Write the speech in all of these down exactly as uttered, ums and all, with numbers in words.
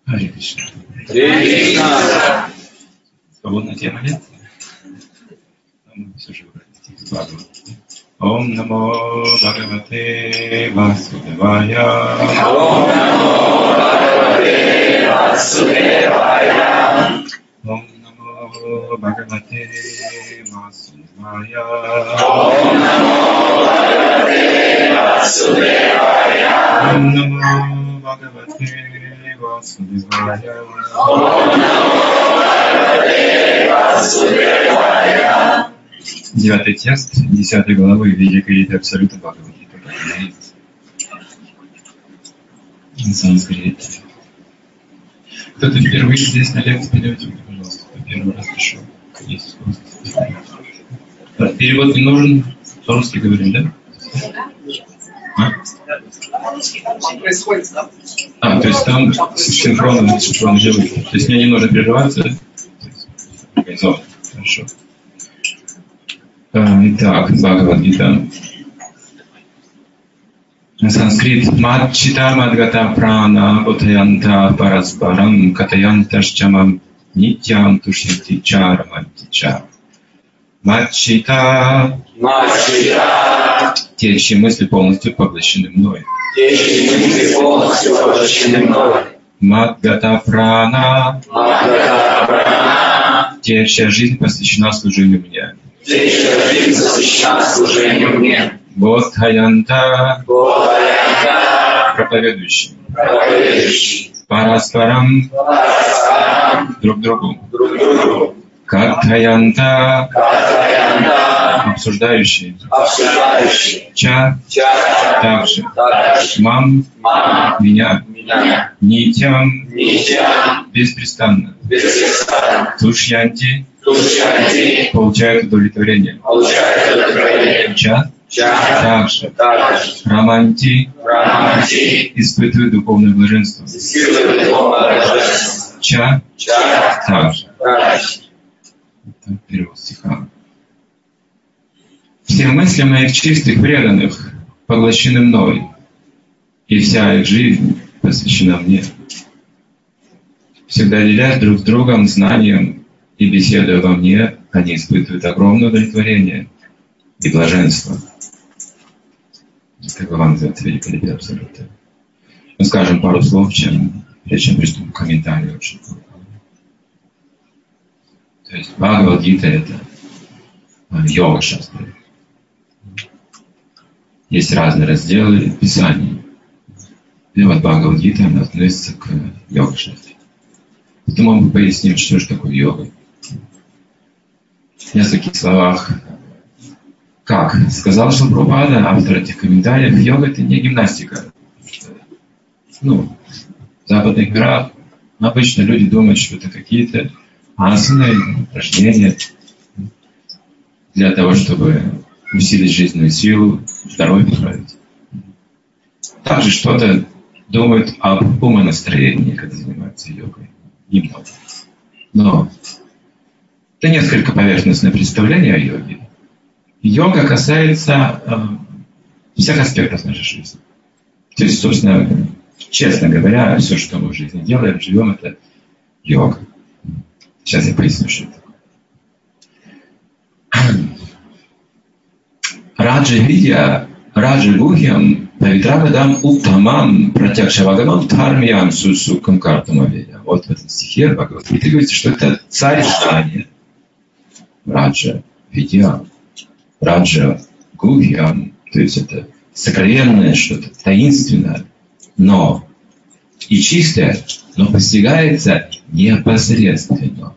Харе Кришна. Свободная тема, нет? Ну, все же выбрали. Ом намо Бхагавате Васудевая. Ом намо Бхагавате Васудевая. Ом намо Бхагавате Васудевая. Ом намо Бхагавате Васудевая. Ом намо Бхагавате Васудевая. Ом намо Бхагавате Васудевая. Девятый текст, десятой главы Великой Риты Абсолюта Бхагавад-гиты. На санскрите. Кто-то впервые здесь на лекции переводите, пожалуйста, кто первый раз пришел. Есть. Перевод не нужен, по-русски говорим, да? А? Происходит, да? А, то есть там синхронно, синхронно делают. То есть мне не нужно прерываться. Организовано. Хорошо. Итак, Бхагавад-гита. Санскрит. Мадчита мадгата прана утаянта параспарам катаянташчамам нитям тушьянти чарамантича. Мадчита. Мадчита. Те, чьи мысли полностью поглощены мной. Те, чьи мысли полностью поглощены мной. Мадгата прана. Мадгата прана. Те, чья жизнь посвящена служению мне. Те, чья жизнь посвящена служению мне. Бодхаянта. Бодхаянта. Проповедующий. Проповедующий. Параспарам. Параспарам. Друг другу. Друг другу. Катхаянта. Катхаянта. Обсуждающий. Обсуждающий. Ча. Ча. Также. Также. Мам. Мам. Меня. Меня. Нитям. Нитям. Беспрестанно. Беспрестанно. Тушьянти. Тушьянти. Получают удовлетворение. Получает удовлетворение. Ча. Ча. Также. Также. Раманти. Раманти. Испытывают духовное блаженство. Испытывает духовное блаженство. Ча. Ча. Также. Также. Это перевод стиха. Все мысли моих чистых преданных поглощены мной, и вся их жизнь посвящена мне. Всегда делясь друг с другом знанием и беседуя во мне, они испытывают огромное удовлетворение и блаженство. Как вам называется Великая Рита Абсолюта. Ну, скажем пару слов, чем, прежде чем приступим к комментарию. Очень. То есть Бхагавад-гита — это йога-шастры. Есть разные разделы писаний. И вот Бхагавад-гита относится к йога-шастре. Потом мы поясним, что же такое йога. В нескольких словах. Как сказал Шрила Прабхупада, автор этих комментариев, йога — это не гимнастика. Ну, в западных мирах обычно люди думают, что это какие-то асаны, упражнения для того, чтобы усилить жизненную силу, здоровье поправить. Также что-то думают об умонастроении, когда занимаются йогой. Немного. Но это несколько поверхностное представление о йоге. Йога касается э, всех аспектов нашей жизни. То есть, собственно, честно говоря, все, что мы в жизни делаем, живем, это йога. Сейчас я поясню, что это такое. Раджа Видья, Раджа Гухьям, Павитравадам Уттамам, Пратякшавагамам, Дхармиям, Сусукам Картамавея. Вот в этом стихе Бхагавад-гиты говорится, что это царь знания. Раджа Видья, Раджа Гухьям, то есть это сокровенное что-то, таинственное, но и чистое, но постигается непосредственно.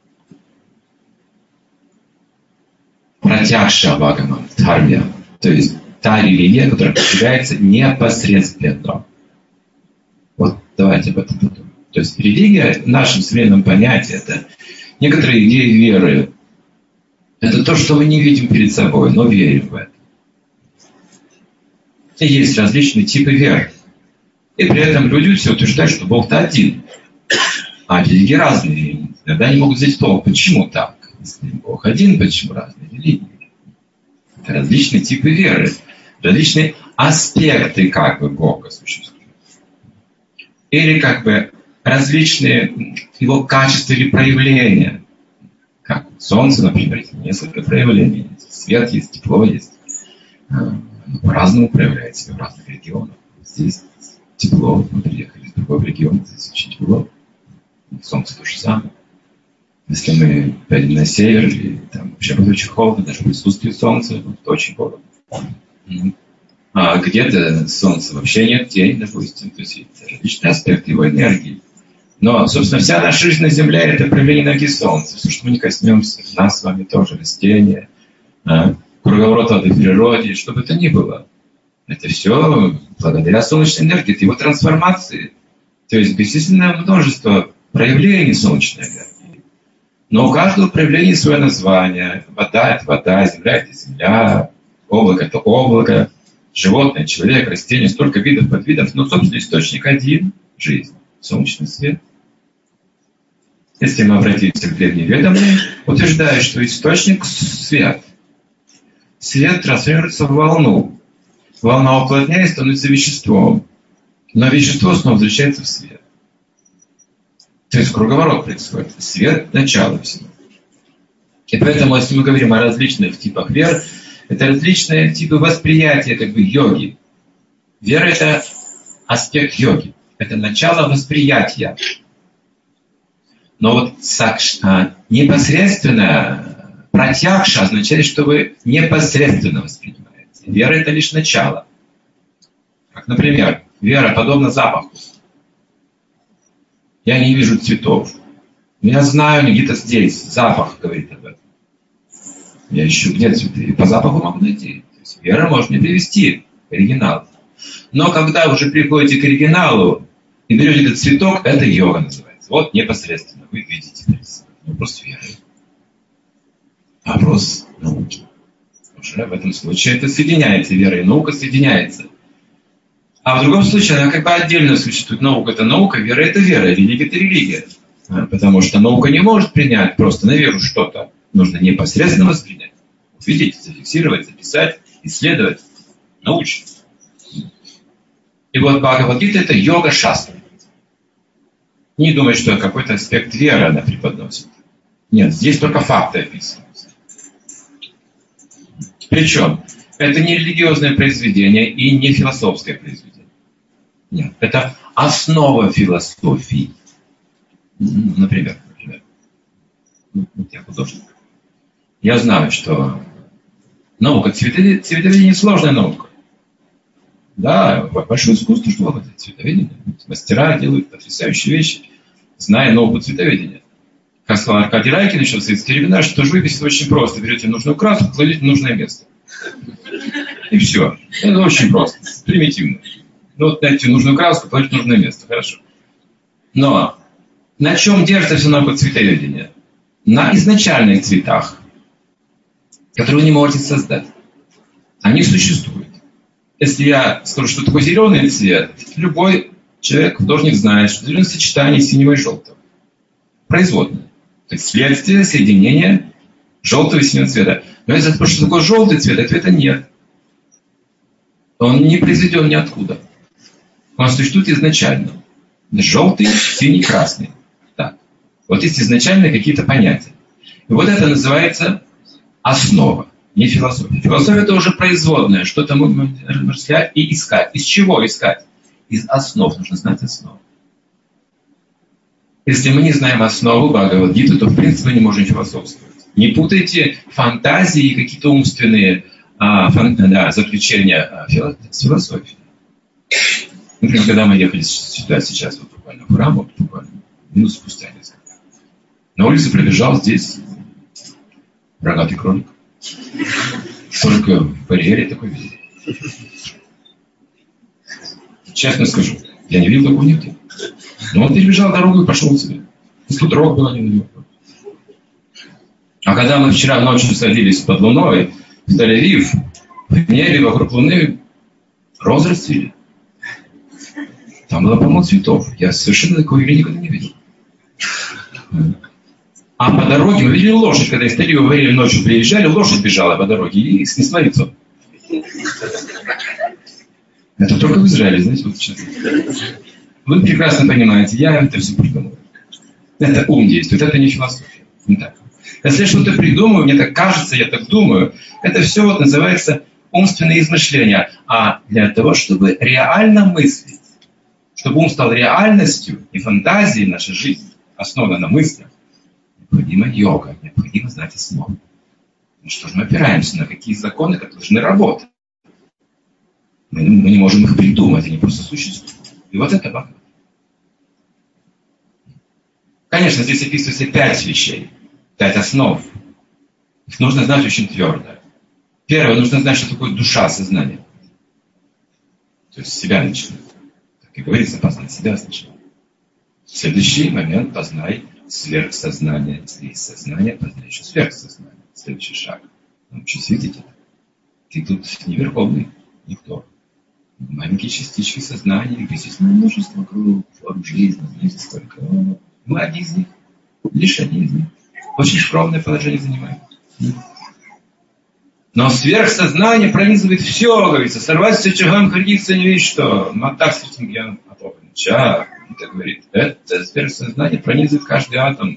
Пратякшавагамам, Дхармиям, то есть та религия, которая постигается непосредственно. Вот давайте об этом подумаем. То есть религия в нашем современном понятии — это некоторые идеи веры. Это то, что мы не видим перед собой, но верим в это. И есть различные типы веры. И при этом люди все утверждают, что Бог-то один. А религии разные. Иногда они могут задать толк, почему так? Если Бог один, почему разные религии? Это различные типы веры. Различные аспекты как бы Бога существуют. Или как бы различные его качества или проявления. Как солнце, например, несколько проявлений. Свет есть, тепло есть. По-разному проявляет себя в разных регионах. Здесь тепло, мы приехали из другого региона, здесь очень тепло. Солнце то же самое. Если мы поедем на север, или там вообще будет очень холодно, даже в присутствии солнца, будет очень холодно. А где-то солнца вообще нет, день, допустим. То есть это различные аспекты его энергии. Но, собственно, вся наша жизнь на Земле – это проявление энергии Солнца. Все, что мы не коснемся, нас с вами тоже, растения, круговорот воды в природе, что бы то ни было. Это все благодаря солнечной энергии, это его трансформации. То есть бесчисленное множество проявлений солнечной энергии. Но у каждого проявления свое название. Вода – это вода, земля – это земля, облако – это облако, животное, человек, растение, столько видов, подвидов. Но, собственно, источник один – жизнь, солнечный свет. Если мы обратимся к древневедомым, утверждают, что источник – свет. Свет трансформируется в волну. Волна уплотняет, становится веществом. Но вещество снова возвращается в свет. То есть круговорот происходит. Свет – начало всего. И поэтому, если мы говорим о различных типах вер, это различные типы восприятия, как бы йоги. Вера – это аспект йоги. Это начало восприятия. Но вот сакша, непосредственно, пратьякша означает, что вы непосредственно воспринимаете. Вера – это лишь начало. Как, например, вера подобна запаху. Я не вижу цветов. Но я знаю, где-то здесь запах говорит об этом. Я ищу, где цветы. И по запаху могу найти. То есть вера может мне привести к оригиналу. Но когда вы уже приходите к оригиналу и берете этот цветок, это йога называется. Вот непосредственно вы видите перед собой. Вопрос веры. Вопрос науки. Уже в этом случае это соединяется. Вера и наука соединяется. А в другом случае она как бы отдельно существует. Наука – это наука, вера – это вера, религия – это религия. Потому что наука не может принять просто на веру что-то. Нужно непосредственно воспринять. Увидеть, зафиксировать, записать, исследовать, научить. И вот Бхагавад-гита – это йога-шастра. Не думай, что какой-то аспект веры она преподносит. Нет, здесь только факты описываются. Причем это не религиозное произведение и не философское произведение. Нет, это основа философии. Например, например. Я художник. Я знаю, что наука цветоведения, цветоведение сложная наука. Да, большое искусство, что это цветоведение. Мастера делают потрясающие вещи, зная науку цветоведения. Как сказал Аркадий Райкин еще в советские времена, что живопись очень просто. Берете нужную краску, кладете в нужное место. И все. Это очень просто. Примитивно. Ну вот найти нужную краску, кладете в нужное место. Хорошо. Но на чем держится вся наука цветоведения? На изначальных цветах, которые вы не можете создать. Они существуют. Если я скажу, что такое зеленый цвет, любой человек, художник знает, что зеленое сочетание синего и желтого. Производное. То есть следствие соединения желтого и синего цвета. Но если спросить, что такое желтый цвет, ответа нет. Он не произведен ниоткуда. Он существует изначально. Желтый, синий, красный. Так. Вот есть изначально какие-то понятия. И вот это называется основа, не философия. Философия – это уже производное, что-то мы размышлять и искать. Из чего искать? Из основ. Нужно знать основу. Если мы не знаем основу Бхагавад-гиты, то в принципе мы не можем философствовать. Не путайте фантазии и какие-то умственные а, фан, да, заключения а, фило, с философией. Например, когда мы ехали сюда сейчас, вот буквально в храм, вот буквально минут спустя несколько. На улице пробежал здесь рогатый кролик. Только в барьере такой видел. Честно скажу, я не видел такого нигде. Но он перебежал дорогу и пошел себе. И тут дорога была не на него. А когда мы вчера ночью садились под луной в Тель-Авив, в небе вокруг луны розы расцвели. Там было полно цветов. Я совершенно такого явления никогда не видел. А по дороге мы видели лошадь. Когда из Тель-Авива говорили, ночью приезжали, лошадь бежала по дороге и снесла лицо. Это только в Израиле, знаете, вот сейчас. Вы прекрасно понимаете, я это все придумываю. Это ум действует, это не философия. Не так. Если я что-то придумаю, мне так кажется, я так думаю, это все вот называется умственные измышления. А для того, чтобы реально мыслить, чтобы ум стал реальностью и фантазией нашей жизни, основана на мыслях, необходима йога, необходимо знать основу. Ну что же мы опираемся, на какие законы, которые должны работать? Мы, мы не можем их придумать, они просто существуют. И вот это важно. Конечно, здесь описывается пять вещей, пять основ. Их нужно знать очень твердо. Первое, нужно знать, что такое душа, сознание. То есть себя начинать. Как и говорится, познай себя сначала. Следующий момент, познай сверхсознание. Если есть сознание, познай еще сверхсознание. Следующий шаг. Научись видеть это. Ты тут не верховный, никто. Маленькие частички сознания, их бесчисленное множество вокруг, форм жизни, знаете сколько. Мы одни из них, лишь одни из них. Очень скромное положение занимаем. Но сверхсознание пронизывает все, говорится. Сорвать с очагом, гордиться не видишь что. Мотак с этим я отоплен. Чак, это говорит. Это сверхсознание пронизывает каждый атом.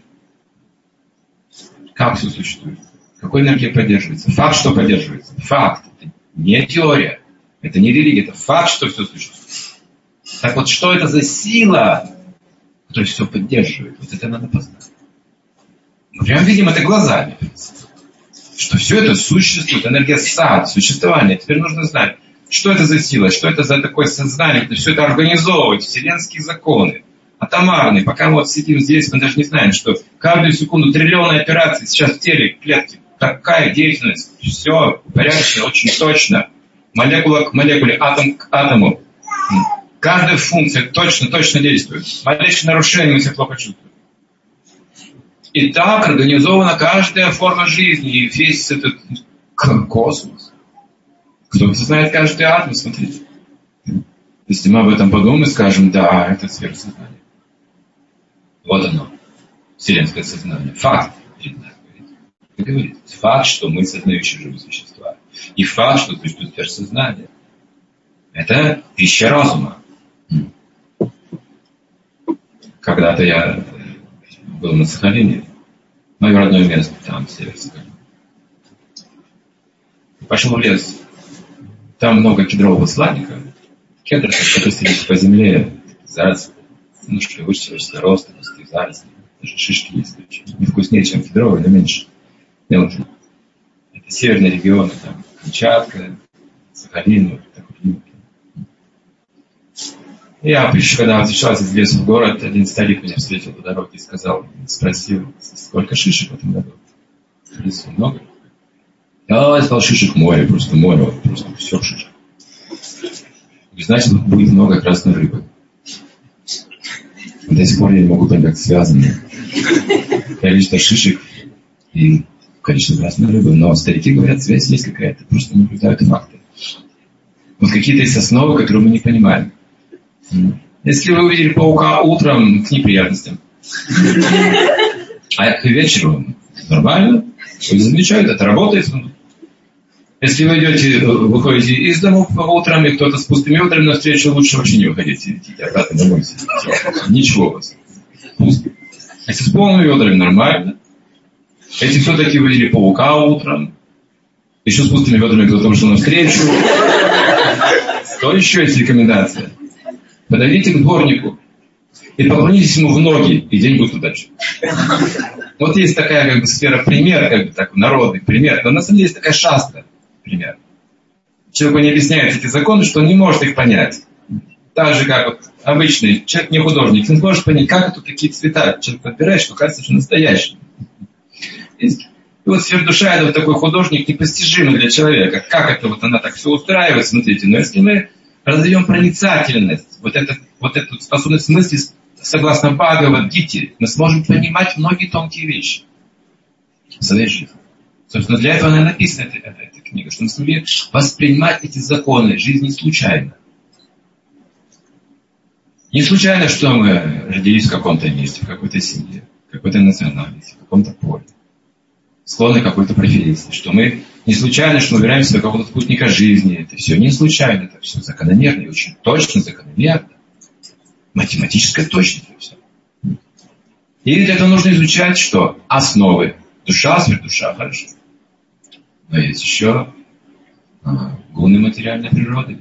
Как все существует? Какой энергией поддерживается? Факт, что поддерживается. Факт. Это не теория. Это не религия. Это факт, что все существует. Так вот, что это за сила, которая все поддерживает? Вот это надо познать. Мы прям видим это глазами. Что все это существует, энергия сад, существование. Теперь нужно знать, что это за сила, что это за такое сознание, это все это организовывает, вселенские законы, атомарные. Пока мы вот сидим здесь, мы даже не знаем, что каждую секунду триллионы операций сейчас в теле, клетки, такая деятельность, все порядочно, очень точно. Молекула к молекуле, атом к атому. Каждая функция точно-точно действует. Малейшее нарушение мы себя плохо чувствуем. И так организована каждая форма жизни, и весь этот космос. Кто-то знает каждый атом, смотрите. Если мы об этом подумаем и скажем, да, это сверхсознание. Вот оно, вселенское сознание. Факт. Говорит. Факт, что мы сознающие живые существа. И факт, что существует сверхсознание. Это пища разума. Когда-то я был на Сахалине, мое родное место, там, север Сахалина. Пошел в лес. Там много кедрового сланника. Кедр, который сидит по земле, заросли, немножко выше человеческого роста, густые заросли. Даже шишки есть. Не вкуснее, чем кедровый, но меньше. Мелкие. Это северные регионы, там, Камчатка, Сахалин, вот такой климат. Я пришел, когда возвращался из леса в город, один старик меня встретил по дороге и сказал, спросил, сколько шишек в этом году? В лесу много? Я сказал, шишек море, просто море, вот, просто все шишек. И значит, будет много красной рыбы. До сих пор я не могу понять, как связано количество шишек и количество красной рыбы. Но старики говорят, связь есть какая-то, просто наблюдают факты. Вот какие-то есть основы, которые мы не понимаем. Если вы увидели паука утром, к неприятностям. А к вечеру нормально. Вы замечаете, это работает. Если вы идете, выходите из дома утром, и кто-то с пустыми утрами навстречу, лучше вообще не выходите. Идите обратно домой. Ничего у вас. Если с полными ведрами, нормально. Если все-таки вы видели паука утром, еще с пустыми ведрами кто-то вышел навстречу, то еще есть рекомендация. Подойдите к дворнику и поклонитесь ему в ноги, и день будет удачный. Вот есть такая как бы сфера пример, как бы так, народный пример, но на самом деле есть такая шастра пример. Человеку не объясняют эти законы, что он не может их понять. Так же, как вот обычный человек не художник, не сможет понять, как это такие цвета человек подбирает, что кажется, что настоящий. И вот сфера душа, это вот такой художник непостижимый для человека. Как это вот она так все устраивает, смотрите. Но если мы разовьем проницательность, вот, это, вот эту способность мысли, согласно Бхагавад-гите, мы сможем понимать многие тонкие вещи в своей жизни. Собственно, для этого она написана, эта, эта, эта книга, что мы смогли воспринимать эти законы жизни случайно. Не случайно, что мы родились в каком-то месте, в какой-то семье, в какой-то национальности, в каком-то поле, склонны к какой-то профессии, что мы не случайно, что мы выбираемся до какого-то спутника жизни. Это все не случайно, это все закономерно и очень точно закономерно. математическая точность. Все. И для этого нужно изучать что? Основы. Душа, сверхдуша, хорошо. Но есть еще а, гуны материальной природы.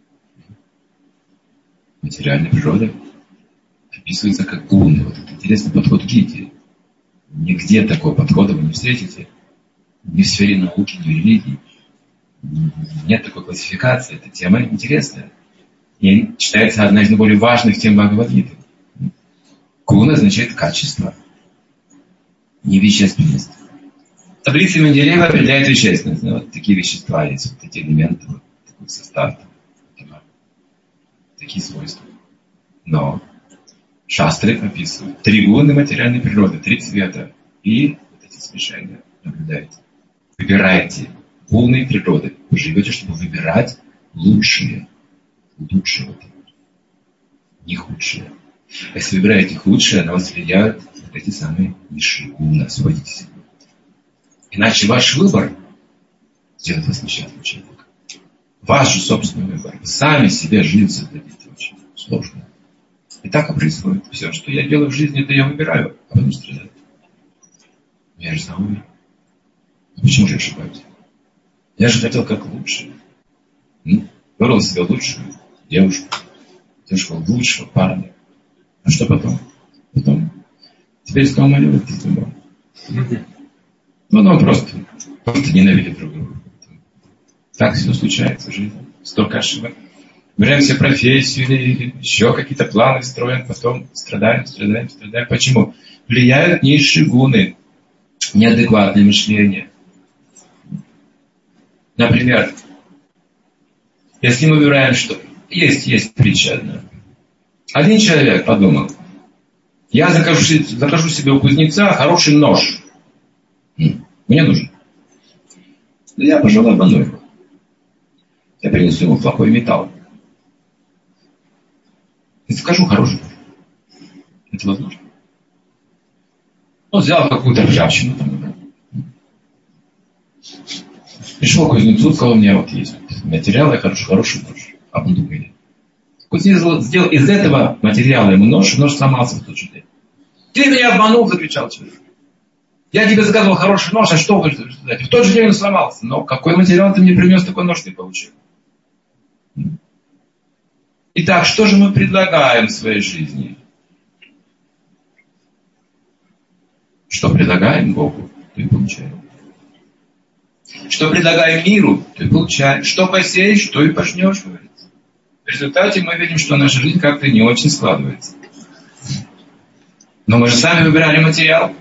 Материальная природа описывается как гуны. Вот это интересный подход к Гите. Нигде такого подхода вы не встретите. Ни в сфере науки, ни в религии. Нет такой классификации. Эта тема интересная. И считается одна из наиболее важных тем Бхагавад-гиты. Гуна означает качество, не вещественность. Таблица Менделеева определяет вещественность. Ну, вот такие вещества есть, вот эти элементы, вот такой состав, там, такие свойства. Но шастры описывают три гуны материальной природы, три цвета. И вот эти смешения наблюдаете. Выбирайте гуны природы. Вы живете, чтобы выбирать лучшие. Лучшие, вот, не худшие. А если выбираете худшие, на вас влияют вот эти самые низшие гуны. Освободитесь. Иначе ваш выбор сделает вас несчастным человеком. Ваш же собственный выбор. Вы сами себе жизнь создадите очень сложно. И так и происходит. Все, что я делаю в жизни, это я выбираю, а потом страдаю. Я же сам выбираю. А почему же я ошибаюсь? Я же хотел как лучше. Ну, выбрал себе лучшую девушку, девушку лучшего парня. А что потом? Потом теперь снова молюсь с тобой. Ну, ну, просто, просто ненавидят друг друга. Так все случается в жизни. Столько ошибок. Выбираем себе профессию или еще какие-то планы строим, потом страдаем, страдаем, страдаем. Почему? Влияют низшие гуны, неадекватное мышление. Например, если мы выбираем, что... Есть, есть притча одна. Один человек подумал, я закажу, закажу себе у кузнеца хороший нож. Мне нужен. Да я, пожалуй, обману его. Я принесу ему плохой металл. И закажу хороший нож. Это возможно. Он взял какую-то ржавчину там. Пришел к кузнецу, сказал, у меня вот есть материал, я хороший, хороший нож. А он думает, кузнец сделал из этого материала ему нож, и нож сломался в тот же день. Ты меня обманул, закричал человек. Я тебе заказывал хороший нож, а что вы ждете? В тот же день он сломался. Но какой материал ты мне принес, такой нож ты получил. Итак, что же мы предлагаем в своей жизни? Что предлагаем Богу, то и получаем. Что предлагаем миру, то и получаем. Что посеешь, то и пожнешь, говорится. В результате мы видим, что наша жизнь как-то не очень складывается. Но мы же сами выбирали материал.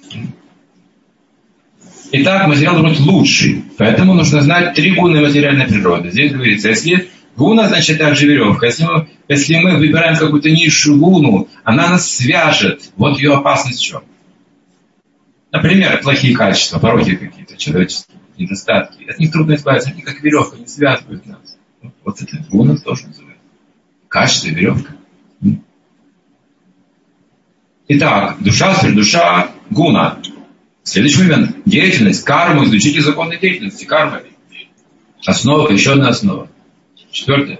Итак, материал должен быть лучший. Поэтому нужно знать три гуны материальной природы. Здесь говорится, если гуна, значит также веревка. Если мы, если мы выбираем какую-то низшую гуну, она нас свяжет. Вот ее опасность в чем? Например, плохие качества, пороки какие-то, человеческие недостатки. От них трудно избавиться, они как веревка, они связывают нас. Вот это гуна тоже называется. Качество и веревка. Итак, душа, сверхдуша, гуна. Следующий момент. Деятельность, карму. Изучите законы деятельности, кармы. Основа, еще одна основа. Четвертое.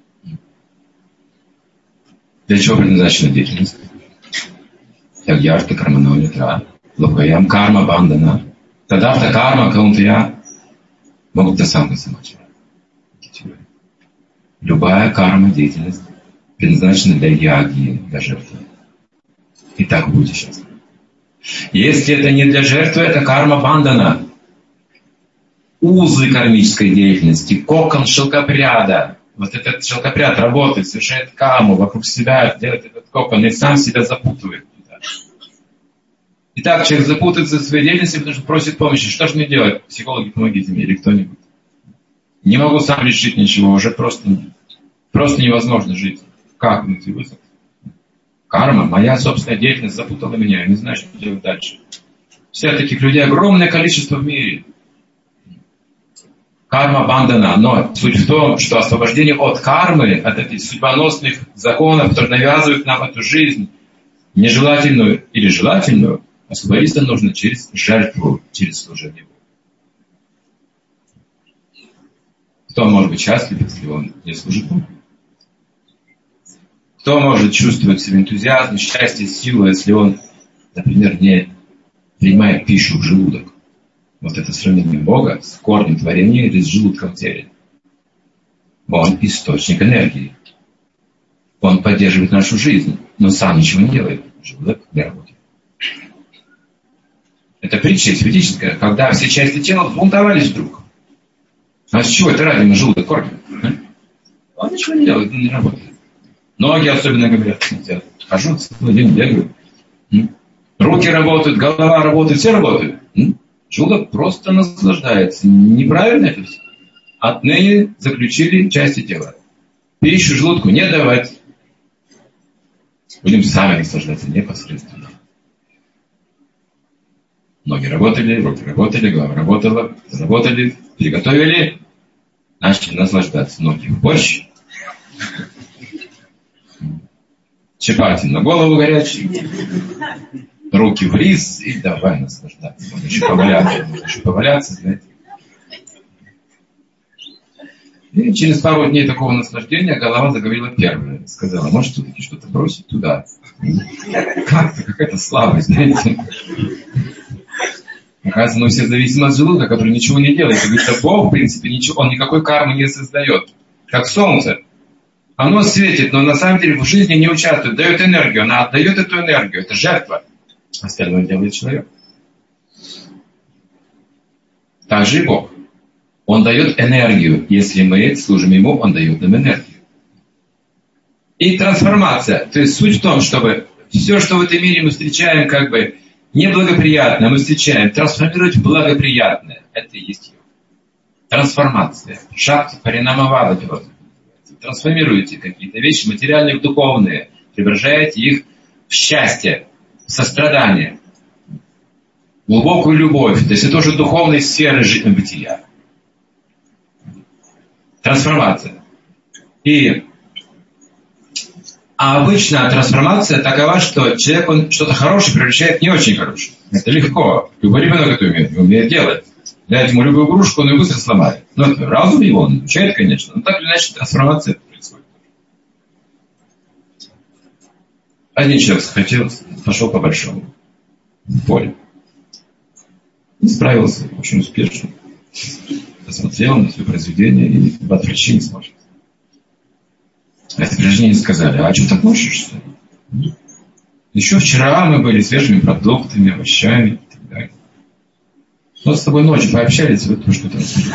Для чего предназначена деятельность? Ягьярта, карманолитра, локаям, карма, бандана. Тадарта, карма, каунтая. Могут сам самачара. Любая карма, деятельность предназначена для яги, для жертвы. И так вы будете счастливы. Если это не для жертвы, это карма бандана. Узы кармической деятельности, кокон шелкопряда. Вот этот шелкопряд работает, совершает карму вокруг себя, делает этот кокон и сам себя запутывает. Итак, человек запутается в своей деятельности, потому что просит помощи. Что же мне делать? Психологи, помогите мне или кто-нибудь. Не могу сам решить ничего, уже просто, просто невозможно жить. Как внутри вызов? Карма, моя собственная деятельность запутала меня, я не знаю, что делать дальше. Всех таких людей огромное количество в мире. Карма бандана, но суть в том, что освобождение от кармы, от этих судьбоносных законов, которые навязывают нам эту жизнь, нежелательную или желательную, освободиться нужно через жертву, через служение Богу. Кто может быть счастлив, если он не служит Богу? Кто может чувствовать в себе энтузиазм, счастье, силу, если он, например, не принимает пищу в желудок? Вот это сравнение Бога с корнем творения или с желудком в теле. Он источник энергии. Он поддерживает нашу жизнь, но сам ничего не делает. Желудок не работает. Это притча физическая, когда все части тела взбунтовались вдруг. А с чего это ради на желудок кормит? Он ничего не делает, он не работает. Ноги особенно говорят, хожу целый день, бегаю. Руки работают, голова работает, все работают. Желудок просто наслаждается. Неправильно это все. Отныне заключили части тела. Пищу желудку не давать. Будем сами наслаждаться непосредственно. Ноги работали, руки работали, голова работала, заработали, приготовили, начали наслаждаться. Ноги в борщ, чапати на голову горячий, руки в рис и давай наслаждаться. Можно еще поваляться, можно еще поваляться, знаете. И через пару дней такого наслаждения голова заговорила первая. Сказала, может, все-таки что-то бросить туда. Как-то какая-то слабость, знаете. Оказывается, мы все зависимы от желудка, который ничего не делает. Потому что Бог, в принципе, ничего, он никакой кармы не создает. Как солнце. Оно светит, но на самом деле в жизни не участвует. Дает энергию. Она отдает эту энергию. Это жертва. Остальное делает человек. Так же и Бог. Он дает энергию. Если мы служим Ему, Он дает нам энергию. И трансформация. То есть суть в том, чтобы все, что в этом мире мы встречаем, как бы неблагоприятное, мы встречаем, трансформировать в благоприятное. Это и есть йога. Трансформация. Шакти паринамавада. Трансформируете какие-то вещи материальные в духовные. Преображаете их в счастье, в сострадание, глубокую любовь. То есть это уже духовные сферы жизни, бытия. Трансформация. И а обычно трансформация такова, что человек он что-то хорошее превращает в не очень хорошее. Это легко. Любой ребенок это умеет, умеет делать. Дать ему любую игрушку, он ее быстро сломает. Ну, это разум его, он изучает, конечно. Но так или иначе трансформация происходит. Один человек захотел, пошел по-большому. В поле. И справился очень успешно. Посмотрел на все произведение и в отвлечении не сможет. А это граждане сказали, а что ты относишься? Еще вчера мы были свежими продуктами, овощами и так далее. Вот с тобой ночью пообщались, вот то, что-то рассказали.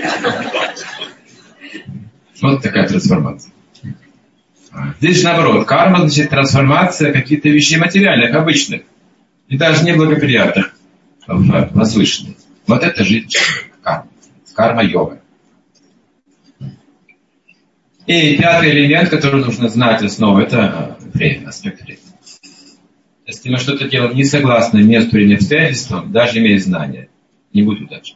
Вот такая трансформация. Здесь наоборот, карма, значит, трансформация каких-то вещей материальных, обычных. И даже неблагоприятных, возвышенных. Вот это жизнь человека, карма. Карма-йога. И пятый элемент, который нужно знать, основа, это время, аспект времени. Если мы что-то делаем не согласно месту или обстоятельствам, даже имея знания, не будет удачи.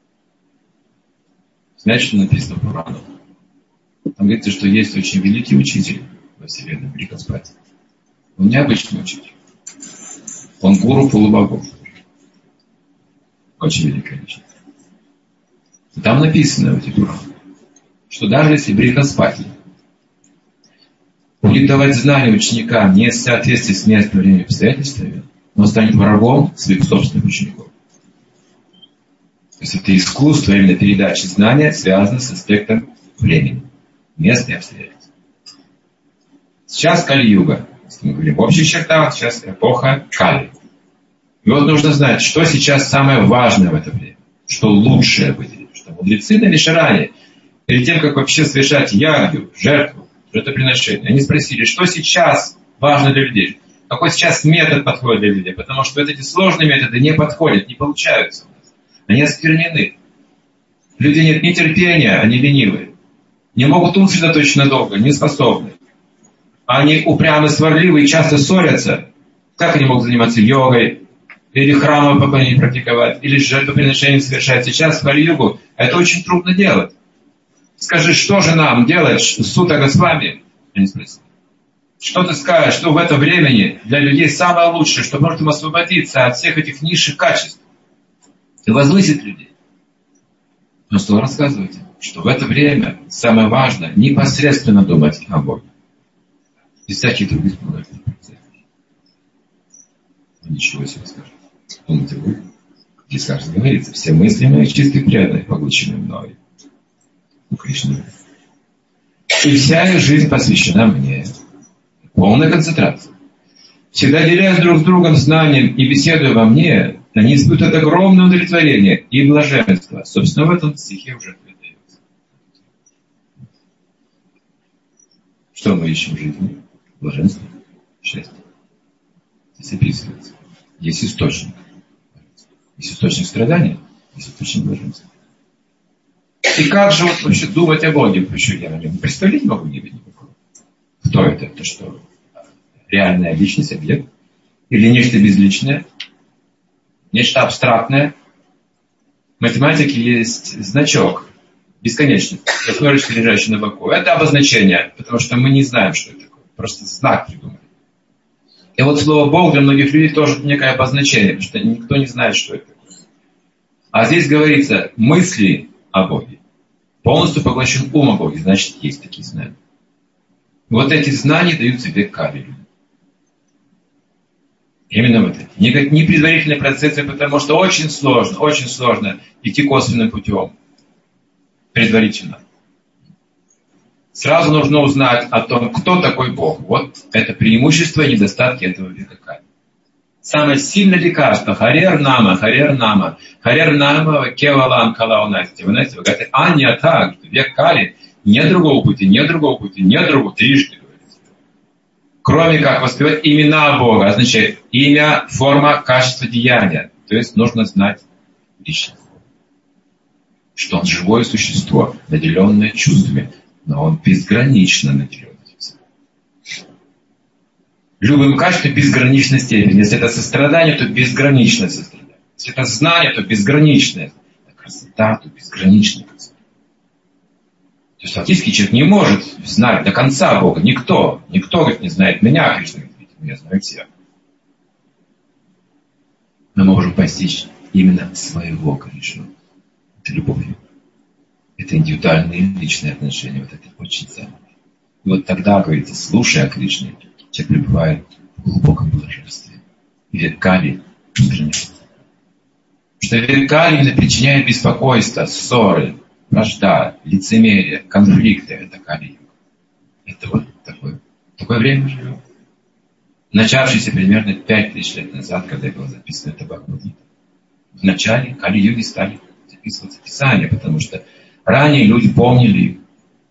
Знаете, что написано в Пуранах? Там говорится, что есть очень великий учитель во Вселенной, Брихаспати. Он необычный учитель. Он гуру полубогов. Очень великая личность. Там написано в этих Пуранах, что даже если Брихаспати будет давать знания ученикам не в соответствии с местом, временем и обстоятельствами, он станет врагом своих собственных учеников. То есть это искусство именно передачи знания связано с аспектом времени, места и обстоятельств. Сейчас Кали-юга. Если мы говорим в общих чертах, сейчас эпоха Кали. И вот нужно знать, что сейчас самое важное в это время, что лучшее выделить. Что мудрецы на Вишаране, перед тем, как вообще совершать ягью, жертву, жертвоприношение, они спросили, что сейчас важно для людей, какой сейчас метод подходит для людей, потому что вот эти сложные методы не подходят, не получаются у нас. Они осквернены. Люди нет ни терпения, они ленивые. Не могут ум сосредоточить надолго, не способны. Они упрямы, сварливы и часто ссорятся. Как они могут заниматься йогой, или храмовое поклонение практиковать, или жертвоприношение совершать сейчас в Кали-югу? Это очень трудно делать. Скажи, что же нам делать, Сута Госвами? Они спросили. Что ты скажешь, что в это времени для людей самое лучшее, что может им освободиться от всех этих низших качеств и возвысить людей? Ну что вы рассказываете? Что в это время самое важное непосредственно думать о Боге. Без всяких других помогательных процессов. Ничего себе скажет. Помните вы? Здесь, кажется, говорится, все мысли мои чистые преданные, поглощены мной. У Кришны. И вся их жизнь посвящена мне. Полная концентрация. Всегда делясь друг с другом знанием и беседуя во мне, они испытывают огромное удовлетворение и блаженство. Собственно, в этом стихе уже передается. Что мы ищем в жизни? Блаженство, счастье. Здесь описывается. Есть источник. Есть источник страдания, есть источник блаженства. И как же вот вообще думать о Боге? Почему я о нем представить не могу никакого? Кто это? Это что? Реальная личность, объект? Или нечто безличное? Нечто абстрактное? В математике есть значок. Бесконечный. Восьмерочка, лежащая на боку. Это обозначение, потому что мы не знаем, что это такое. Просто знак придумали. И вот слово Бог для многих людей тоже некое обозначение, потому что никто не знает, что это такое. А здесь говорится мысли о Боге. Полностью поглощен ум о Боге, значит, есть такие знания. Вот эти знания даются веками. Именно вот это. Не, не предварительные процессы, потому что очень сложно, очень сложно идти косвенным путем. Предварительно. Сразу нужно узнать о том, кто такой Бог. Вот это преимущество и недостатки этого века Кали. Самое сильное лекарство. Харер Нама, Харер Нама. Харер Нама, Кевалам Калаунасти. Вы знаете, вы говорите, а не так. Век Кали, нет другого пути, нет другого пути, нет другого. Трижды говорится. Кроме как воспевать имена Бога. Означает имя, форма, качество деяния. То есть нужно знать личность. Что он живое существо, наделенное чувствами. Но он безгранично наделен. Любым качеством безграничной степени. Если это сострадание, то безграничное сострадание. Если это знание, то безграничное. Это красота, то безграничная красота. То есть фактически человек не может знать до конца Бога. Никто. Никто, говорит, не знает меня, Кришна говорит, я знаю тебя. Мы можем постичь именно своего Кришну. Это любовь. Это индивидуальные личные отношения. Вот это очень ценно. И вот тогда, говорится, слушая о Кришне, человек пребывает в глубоком блаженстве. И век Кали устраняется. Потому что век Кали именно причиняет беспокойство, ссоры, вражда, лицемерие, конфликты. Это Кали. Это вот такое, такое время мы живем. Начавшееся примерно пять тысяч лет назад, когда было записано это Бхагавад-гита. В начале Кали-юги стали записываться Писания, потому что ранее люди помнили,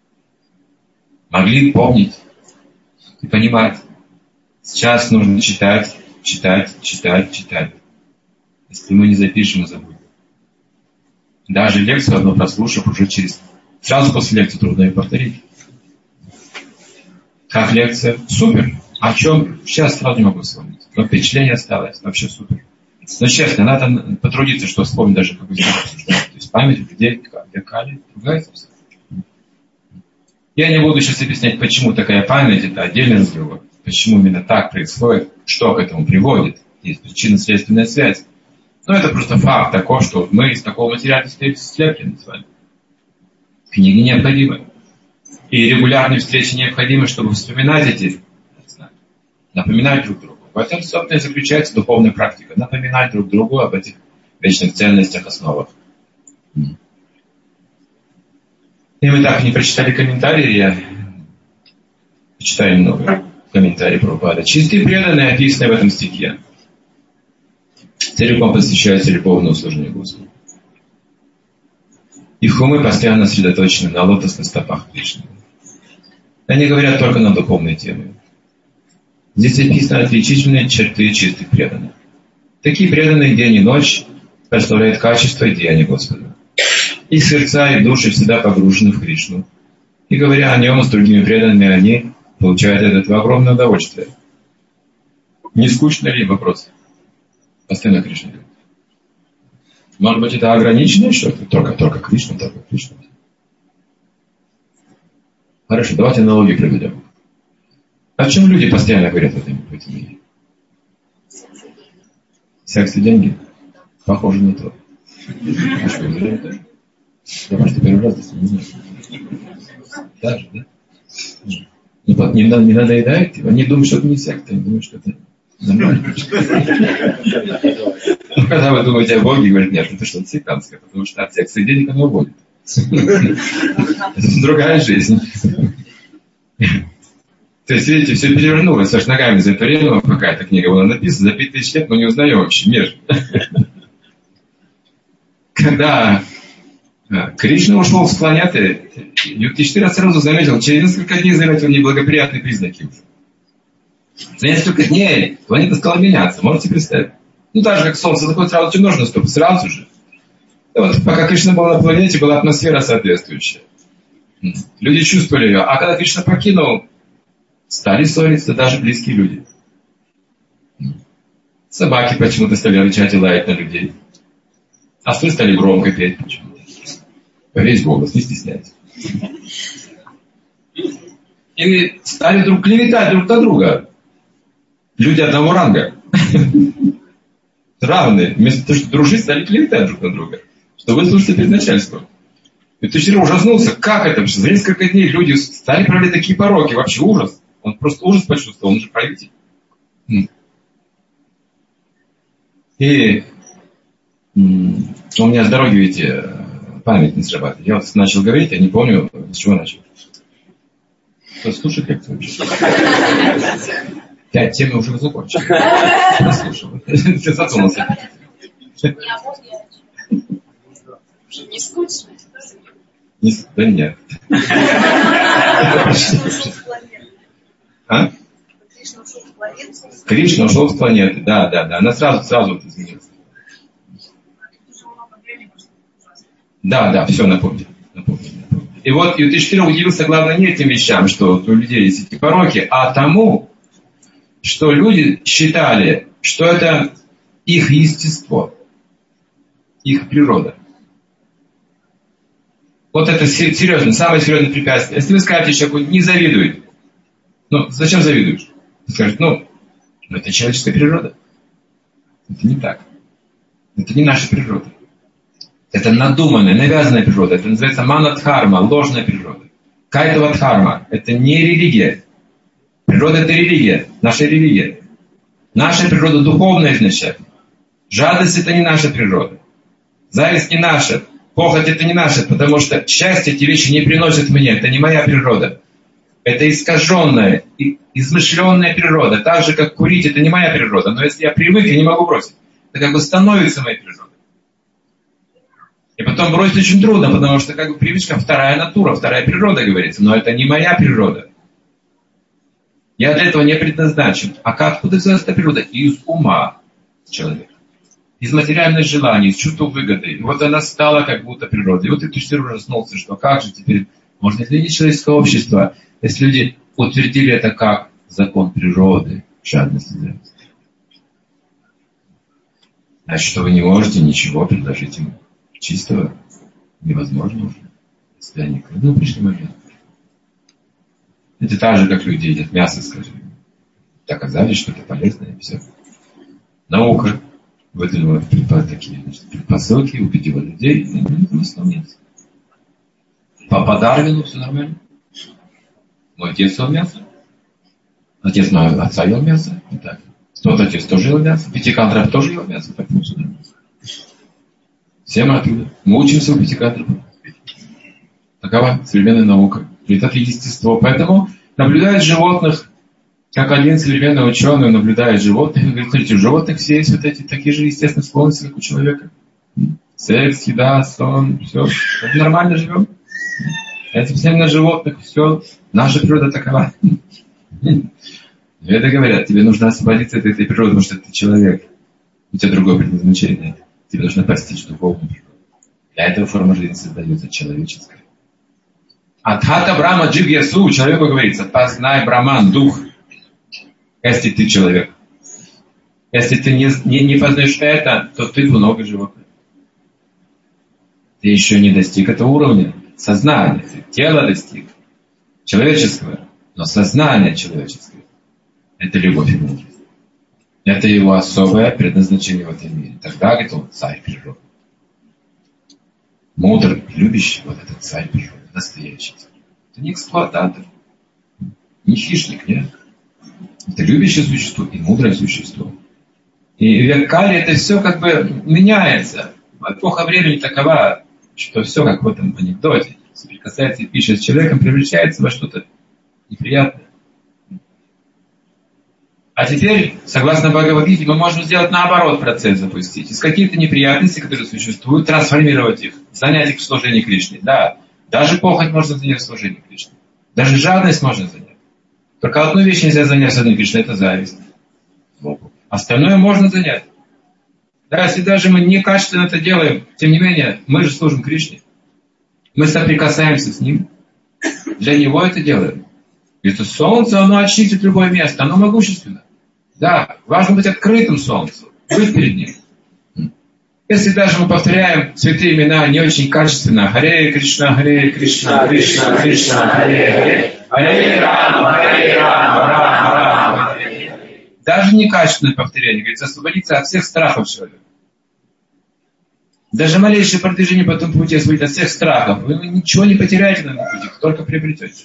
могли помнить и понимать. Сейчас нужно читать, читать, читать, читать. Если мы не запишем, мы забудем. Даже лекцию одну прослушав, уже через... Сразу после лекции трудно ее повторить. Как лекция? Супер. О чем? Сейчас сразу не могу вспомнить. Но впечатление осталось. Вообще супер. Но честно, надо потрудиться, что вспомнить даже, как бы обсуждать. То есть память у людей векали, другается все. Я не буду сейчас объяснять, почему такая память, это отдельный разговор. Почему именно так происходит, что к этому приводит. Есть причинно-следственная связь. Но это просто факт такой, что мы из такого материала слеплены с вами. Книги необходимы. И регулярные встречи необходимы, чтобы вспоминать эти знания. Напоминать друг другу. В этом, собственно, и заключается духовная практика. Напоминать друг другу об этих вечных ценностях, основах. И мы так не прочитали комментарии, я почитаю немного комментарий Прабхупады. Чистые преданные, описанные в этом стихе, целиком посвящаются любовному служению Господу. Их умы постоянно сосредоточены на лотосных стопах Кришны. Они говорят только на духовные темы. Здесь описаны отличительные черты чистых преданных. Такие преданные день и ночь прославляют качество и деяния Господа. Их сердца и души всегда погружены в Кришну. И говоря о нем с другими преданными, они получают от этого огромное удовольствие. Не скучно ли? Вопрос. Постоянно Кришна говорит. Может быть, это ограниченное что-то? Только, только Кришна, только Кришна. Хорошо, давайте аналогию приведем. А в чем люди постоянно говорят в этом, в этом мире? Секс и деньги? Похоже на то. А что, зря это? Я, может, первый раз здесь не знаю. Даже, да? Не, не, не надоедает? Они думают, что это не секта, они думают, что это нормально. Когда вы думаете о Боге, говорят, нет, это что-то сектантское, потому что от секции денег оно уводит. Это другая жизнь. То есть, видите, все перевернулось, аж ногами за это время, пока эта книга была написана, за пять тысяч лет мы не узнаем вообще мир. Когда Кришна ушел с планеты, Юктиштира сразу заметил, через несколько дней заметил неблагоприятные признаки уже. За несколько дней планета стала меняться, можете представить? Ну, так же, как Солнце заходит, сразу темножно наступит, сразу же. И вот пока Кришна был на планете, была атмосфера соответствующая. Люди чувствовали ее. А когда Кришна покинул, стали ссориться даже близкие люди. Собаки почему-то стали рычать и лаять на людей. Овцы стали громко петь почему-то. По весь голос, не стесняйтесь. И стали друг клеветать друг на друга. Люди одного ранга. Равные. Вместо того, чтобы дружить, стали клеветать друг на друга. Что выслушаться перед начальством. И Юктиштира ужаснулся. Как это? За несколько дней люди стали проявлять такие пороки. Вообще ужас. Он просто ужас почувствовал. Он же правитель. И у меня с дороги, видите, память не срабатывает. Я вот начал говорить, я не помню, с чего начал. Кто слушает лекцию вообще? Пять тем уже закончил. Послушал. Ты задумался. Не скучно? Не, да нет. А? Кришна ушел с планеты? Кришна ушел с планеты, да, да, да. Она сразу, сразу вот изменилась. Да, да, все напомнил. напомнил, напомнил. И вот Юктиштира удивился, главное, не этим вещам, что у людей есть эти пороки, а тому, что люди считали, что это их естество, их природа. Вот это серьезно, самое серьезное препятствие. Если вы скажете человеку, не завидуй, ну, зачем завидуешь? Он скажет, ну, это человеческая природа. Это не так. Это не наша природа. Это надуманная, навязанная природа. Это называется манадхарма, ложная природа. Кайтавадхарма. Это не религия. Природа — это религия. Наша религия. Наша природа духовная изначально. Жадность — это не наша природа. Зависть не наша. Похоть — это не наша, потому что счастье эти вещи не приносят мне. Это не моя природа. Это искаженная, измышленная природа. Так же, как курить — это не моя природа. Но если я привык, я не могу бросить. Это как бы становится моей природой. И потом бросить очень трудно, потому что как бы привычка — вторая натура, вторая природа, говорится. Но это не моя природа. Я для этого не предназначен. А как, откуда взялась эта природа? Из ума человека. Из материальных желаний, из чувства выгоды. И вот она стала как будто природой. И вот Юктиштира ужаснулся, что как же теперь можно изменить человеческое общество, если люди утвердили это как закон природы, жадность и зависть. Значит, что вы не можете ничего предложить ему чистого, невозможно уже. Если они к этому пришли момент. Это так же, как люди едят мясо, скажем. Доказали, что это полезно, и все. Наука выдвинула такие значит, предпосылки, убедила людей, и смысла нет. По Дарвину все нормально. Мой отец ел мясо. Отец моего отца ел мясо. И так. Тот отец тоже ел мясо. Пятикантров тоже ел мясо. Поэтому все нормально. Все мы оттуда. Мы учимся у пятикантров. Такова современная наука. Это естество. Поэтому наблюдают животных, как один современный ученый наблюдает животных, и говорит, смотрите, у животных все есть вот эти такие же естественные склонности, как у человека. Секс, еда, сон, все. Это нормально живем. Это все на животных, все. Наша природа такова. Веды говорят, тебе нужно освободиться от этой природы, потому что ты человек. У тебя другое предназначение. Тебе нужно постичь духовную природу. Для этого форма жизни создается человеческая. Адхата Брахма Джигьясу, человеку говорится, познай Браман, дух, если ты человек. Если ты не, не, не познаешь это, то ты много животных. Ты еще не достиг этого уровня сознания. Ты тело достиг человеческого, но сознание человеческое. Это любовь и мудрость. Это его особое предназначение в этом мире. Тогда, говорит он, царь природы. Мудрый, любящий, вот этот царь природы. Настоящий. Это не эксплуататор. Не хищник, нет. Это любящее существо и мудрое существо. И в век Кали это все как бы меняется. Эпоха времени такова, что все как в этом анекдоте. Соприкасается пища с человеком, превращается во что-то неприятное. А теперь, согласно Бхагавад-гите, мы можем сделать наоборот процесс запустить. Из каких-то неприятностей, которые существуют, трансформировать их, занять их в служении Кришне. Да, даже похоть можно занять в служении Кришне. Даже жадность можно занять. Только одну вещь нельзя занять в служении Кришне, это зависть. Остальное можно занять. Да, если даже мы некачественно это делаем, тем не менее, мы же служим Кришне. Мы соприкасаемся с Ним. Для Него это делаем. Это солнце, оно очистит любое место, оно могущественно. Да, важно быть открытым солнцу, быть перед Ним. Если даже мы повторяем святые имена не очень качественно, Харе Кришна, Харе Кришна, Кришна, Кришна, Харе Харе, Харе Рама, Харе Рама, Рама, Рама. Даже некачественное повторение, говорится, освободиться от всех страхов человека. Даже малейшее продвижение по этому пути освободить от всех страхов. Вы ничего не потеряете на этом пути, только приобретете.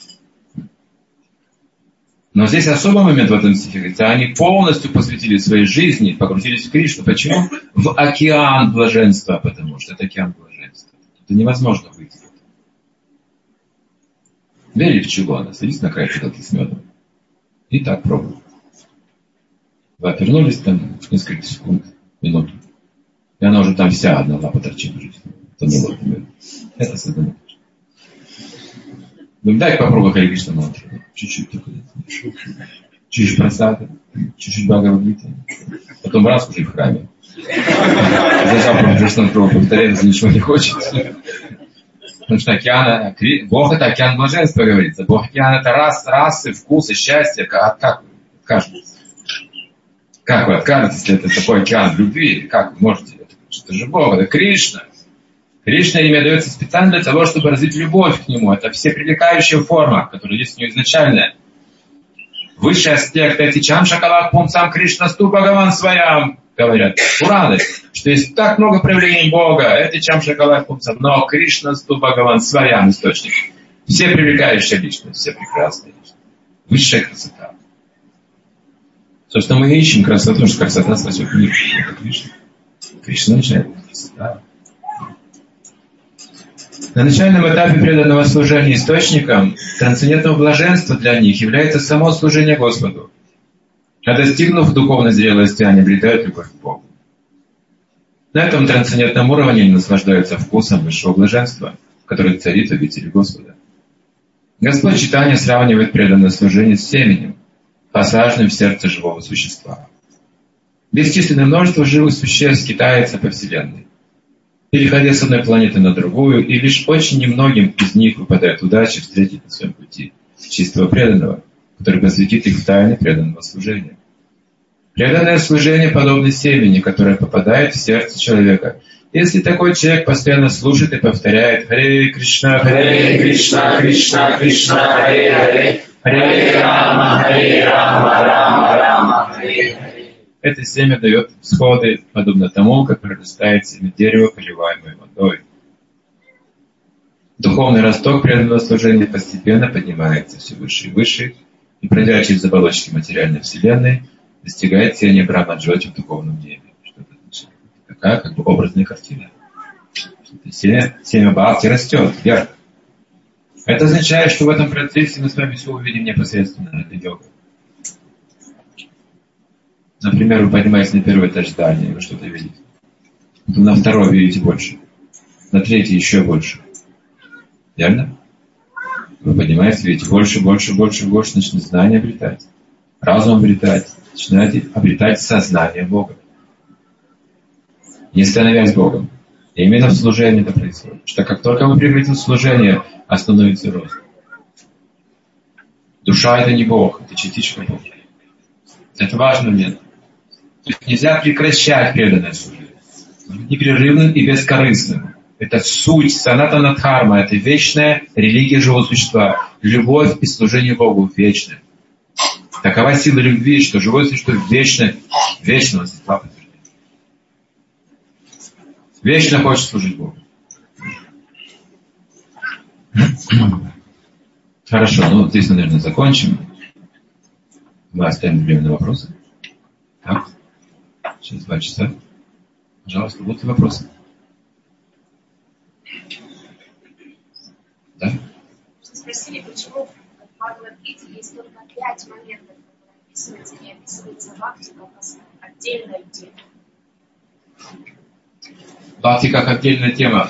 Но здесь особый момент в этом стихе. Говорится, они полностью посвятили своей жизни, погрузились в Кришну. Почему? В океан блаженства, потому что это океан блаженства. Это невозможно выйти. Бери пчелу, она садится на край бутылки с медом. И так пробуй. Вы обернулись там несколько секунд, минут. И она уже там вся одна лапа торчит в жизни. Это не вот, это создано. Ну, дай попробуй Харе Кришна мантру. Чуть-чуть только. Чуть-чуть просада, чуть-чуть Бхагавад-гита. Потом раз уже в храме. За завтра уже снова повторяется, ничего не хочет. Потому что океан, Бог это океан блаженства, говорится. Бог океан это рас, расы, вкусы, счастье. Как, как вы откажетесь? Как вы откажетесь, если это такой океан любви? Как вы можете? Это же Бог, это Кришна. Кришна имя дается специально для того, чтобы развить любовь к Нему. Это всепривлекающая форма, которая есть у Него изначальная. Высший аспект эти чам шакалах пум сам Кришна сту Бхагаван своям, говорят Пураны, что есть так много проявлений Бога, это чам шакалах пум сам, но Кришна сту Бхагаван своям источник. Все привлекающая личность, все прекрасные личности. Высшая красота. Собственно, мы ищем красоту, потому что красота спасет мир. Это Кришна. Кришна начинает красота. На начальном этапе преданного служения источникам трансцендентного блаженства для них является само служение Господу. А достигнув духовной зрелости, они обретают любовь к Богу. На этом трансцендентном уровне они наслаждаются вкусом высшего блаженства, который царит в обители Господа. Господь Чайтанья сравнивает преданное служение с семенем, посаженным в сердце живого существа. Бесчисленное множество живых существ скитается по Вселенной, переходя с одной планеты на другую, и лишь очень немногим из них выпадает удача встретить на своем пути чистого преданного, который посвятит их в тайны преданного служения. Преданное служение подобно семени, которое попадает в сердце человека. Если такой человек постоянно слушает и повторяет «Харе Кришна, Харе Кришна, Кришна, Кришна, Харе Харе, Харе Рама, Харе Рама, Рама, Рама, Харе Харе». Это семя дает всходы, подобно тому, как прорастает семя дерева, поливаемое водой. Духовный росток преданного служения постепенно поднимается все выше и выше, и, пройдя через оболочки материальной вселенной, достигает сияния Брахма-джоти в духовном небе. Что это значит? Такая как бы образная картина. Семя, семя бхакти растет вверх. Это означает, что в этом процессе мы с вами все увидим непосредственно. Это йога. Например, вы поднимаетесь на первый этаж здания, и вы что-то видите. Потом на второй видите больше. На третий еще больше. Верно? Вы поднимаетесь, видите больше, больше, больше, больше, начинаете знание обретать. Разум обретать. Начинаете обретать сознание Бога. Не становясь Богом. И именно в служении это происходит. Что как только мы прекратим служение, остановится рост. Душа это не Бог, это частичка Бога. Это важный момент. То есть нельзя прекращать преданное служение. Непрерывным и бескорыстным. Это суть санатана дхарма, это вечная религия живого существа. Любовь и служение Богу вечны. Такова сила любви, что живое существо вечно, вечно вечно хочет служить Богу. Хорошо, ну здесь мы, наверное, закончим. Мы оставим время на вопросы. Так. Сейчас два часа. Пожалуйста, будут ли вопросы? Да? Спросили, почему в Бхагавад-гите есть только пять моментов, которые описываются, не описывается бхакти как отдельная тема. Бхакти как отдельная тема.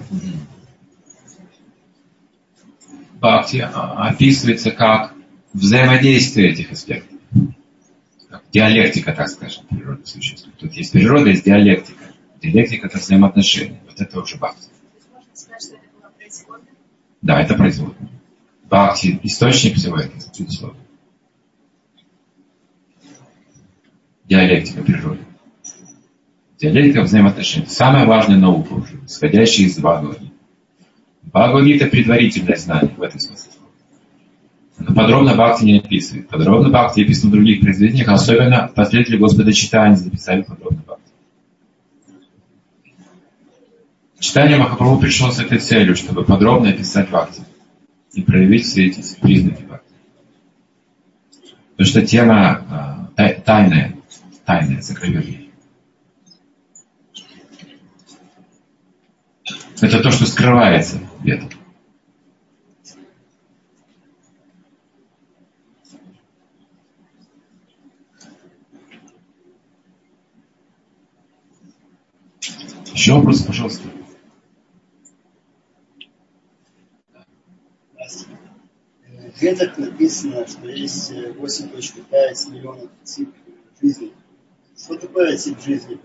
Бхакти описывается как взаимодействие этих аспектов. Как диалектика, так скажем, природа существует. Тут есть природа, есть диалектика. Диалектика — это взаимоотношения. Вот это уже бхакти. Можно сказать, что это было производное? Да, это производное. Бхакти — источник всего этого, безусловно. Диалектика природы. Диалектика взаимоотношений. Самая важная наука уже, исходящая из Бхагавад-гиты. Бхагавад-гита — предварительное знание в этом смысле. Но подробно Бхакти не описывает. Подробно Бхакти описано в других произведениях, особенно последователи Господа Чайтаньи записали подробно Бхакти. Чайтанья Махапрабху пришел с этой целью, чтобы подробно описать Бхакти и проявить все эти признаки Бхакти. Потому что тема э, тайная, тайная, сокровенная. Это то, что скрывается в этом. Еще вопрос, пожалуйста. В Ведах написано, что есть восемь целых пять миллионов типов жизни. Что такое тип жизни?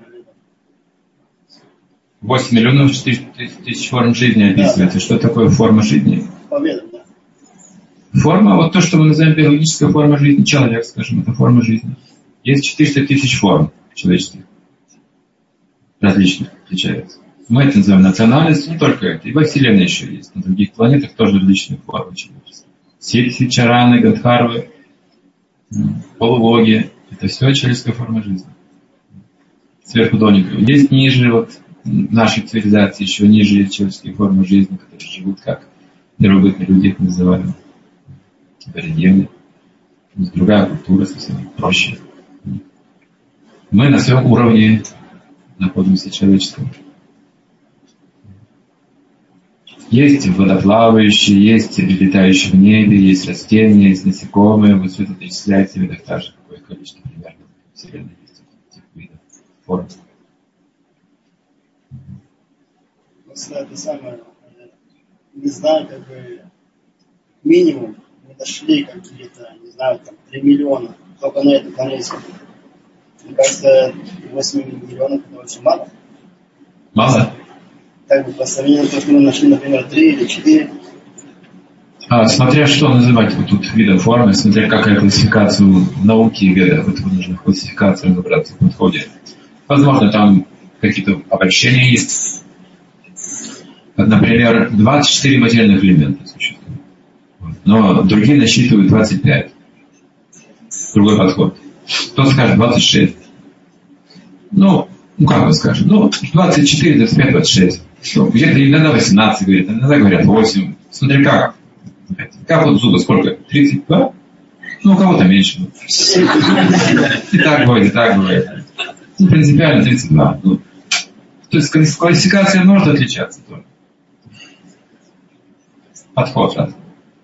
восемь миллионов четыреста тысяч форм жизни описывается. Да. Что такое форма жизни? По Ведам, да. Форма, вот то, что мы называем биологическая форма жизни, человек, скажем, это форма жизни. Есть четыреста тысяч форм человеческих. Различных, отличаются. Мы это называем национальностью, не только это. И во Вселенной еще есть. На других планетах тоже различные формы человеческие. Ситхи, чараны, гадхарвы, полубоги. Это все человеческая форма жизни. Сверху донизу. Есть ниже, вот, нашей цивилизации, еще ниже человеческие формы жизни, которые живут как первобытные люди, их называем. Аборигены. Другая культура, совсем проще. Мы на своем уровне находимся человеческом. Есть водоплавающие, есть летающие в небе, есть растения, есть насекомые. Вот все это перечисляется в видах так же, какое количество примерно в Вселенной есть этих видов форм. Просто это самое, не знаю, как бы минимум мы дошли как где-то, не знаю, там три миллиона только на этой планете. Мне кажется, восемь миллионов это очень мало. Мало? Как бы по сравнению с тем, что мы нашли, например, три или четыре. А, смотря что называть вот тут видом формы, смотря какая классификация науки и веда, вот нужно в классификации разобраться в подходе. Возможно, там какие-то обобщения есть. Например, двадцать четыре материальных элемента существует. Но другие насчитывают двадцать пять. Другой подход. Кто-то скажет двадцать шесть. Ну, ну как мы скажем? Ну, двадцать четыре, двадцать пять, двадцать шесть. Что, где-то иногда восемнадцать говорят, иногда говорят восемь. Смотри, как. Как вот зубы, сколько? тридцать два? Ну, у кого-то меньше. И так бывает, и так бывает. Ну, принципиально тридцать два. Ну, то есть классификация может отличаться тоже. Подход разный.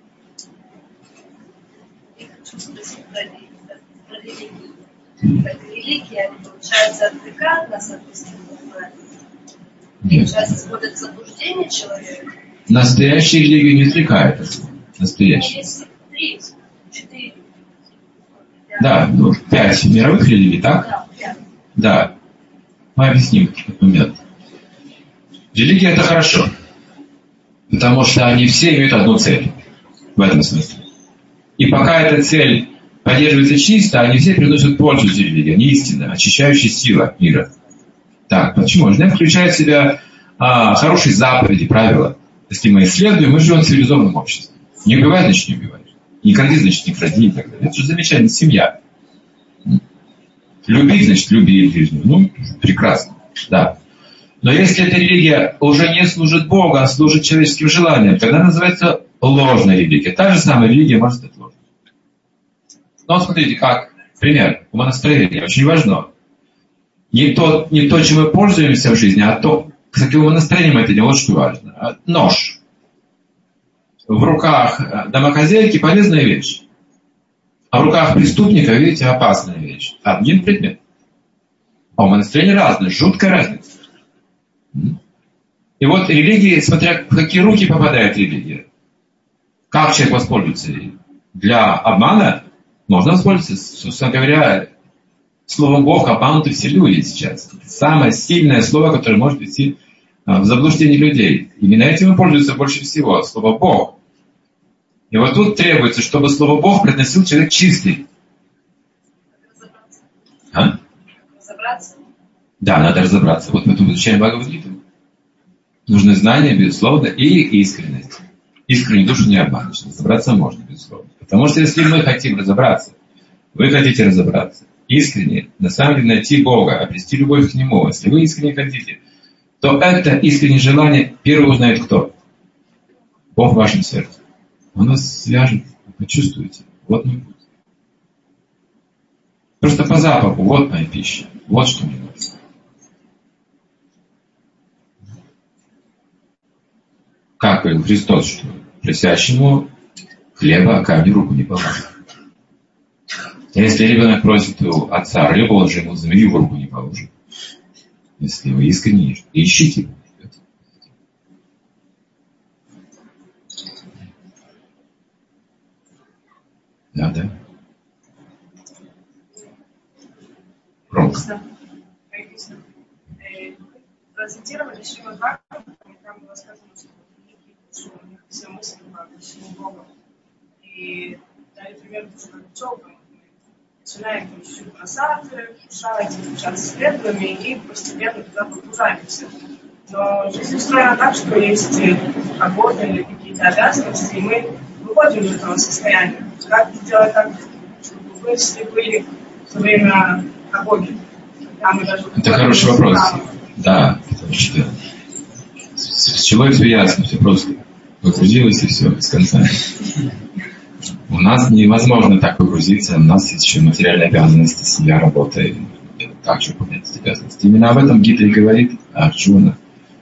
Как религия, получается, отвлекает нас от истины. Получается, сводит в заблуждение человека. Настоящая религия не отвлекает от этого. Настоящая. Есть три, четыре. Да, ну, пять мировых религий, так? Да, пять. Да. Мы объясним этот момент. Религия — это хорошо. Потому что они все имеют одну цель. В этом смысле. И пока эта цель поддерживается чисто, они все приносят пользу религии. Они истинная, очищающая сила мира. Так, почему? Она включает в себя а, хорошие заповеди, правила. Если мы исследуем, мы живем в цивилизованном обществе. Не убивай, значит не убивай. Не кради, значит не кради и так далее. Это же замечательно, семья. Любить, значит люби ближнего. Ну, прекрасно, да. Но если эта религия уже не служит Богу, а служит человеческим желаниям, тогда называется ложная религия. Та же самая религия может быть ложной. Но смотрите, как Пример. Умонастроение. Очень важно. Не то, не то, чем мы пользуемся в жизни, а то, с каким умонастроением это дело, что важно. Нож. В руках домохозяйки полезная вещь. А в руках преступника, видите, опасная вещь. Один предмет. А умонастроение разное. Жуткая разница. И вот религия, смотря в какие руки попадает религия. Как человек воспользуется ей? Для обмана можно воспользоваться, собственно говоря, словом Бог обмануты все люди сейчас. Самое сильное слово, которое может вести в заблуждение людей. Именно этим и пользуются больше всего. Слово Бог. И вот тут требуется, чтобы слово Бог произносил человек чистый. А? Разобраться? Да, надо разобраться. Вот мы тут изучаем Бхагавад-гиту. Нужны знания, безусловно, и искренность. Искреннюю душу не обманешь. Разобраться можно, безусловно. Потому что если мы хотим разобраться, вы хотите разобраться, искренне, на самом деле найти Бога, обрести любовь к Нему, если вы искренне хотите, то это искреннее желание первый узнает кто? Бог в вашем сердце. Он вас свяжет, вы почувствуете. Вот мой путь. Просто по запаху, вот моя пища. Вот что мне нужно. Как говорил Христос, что просящему хлеба камню руку не положит. Если ребенок просит у отца рыбу, он же ему змею в руку не положит. Если вы искренне ищите. Да, да. Громко. Процитировали Шримад Бхагаватам, и там было сказано, что у них все мысли по Богу. И дали пример тоже как пчелкам. Начинаем там чуть-чуть бросаться, кушать, общаться с преданными и постепенно туда погружаемся. Но жизнь устроена так, что есть работа или какие-то обязанности, и мы выходим из этого состояния. Как сделать так, чтобы вы все были все время о Боге? Это хороший вопрос. Да, потому что с чего все ясно, все просто. Погрузилось и все, с конца. У нас невозможно так погрузиться, у нас есть еще материальные обязанности, семья, работа, и так же выполнять эти обязанности. Именно об этом Гита и говорит Арджуна.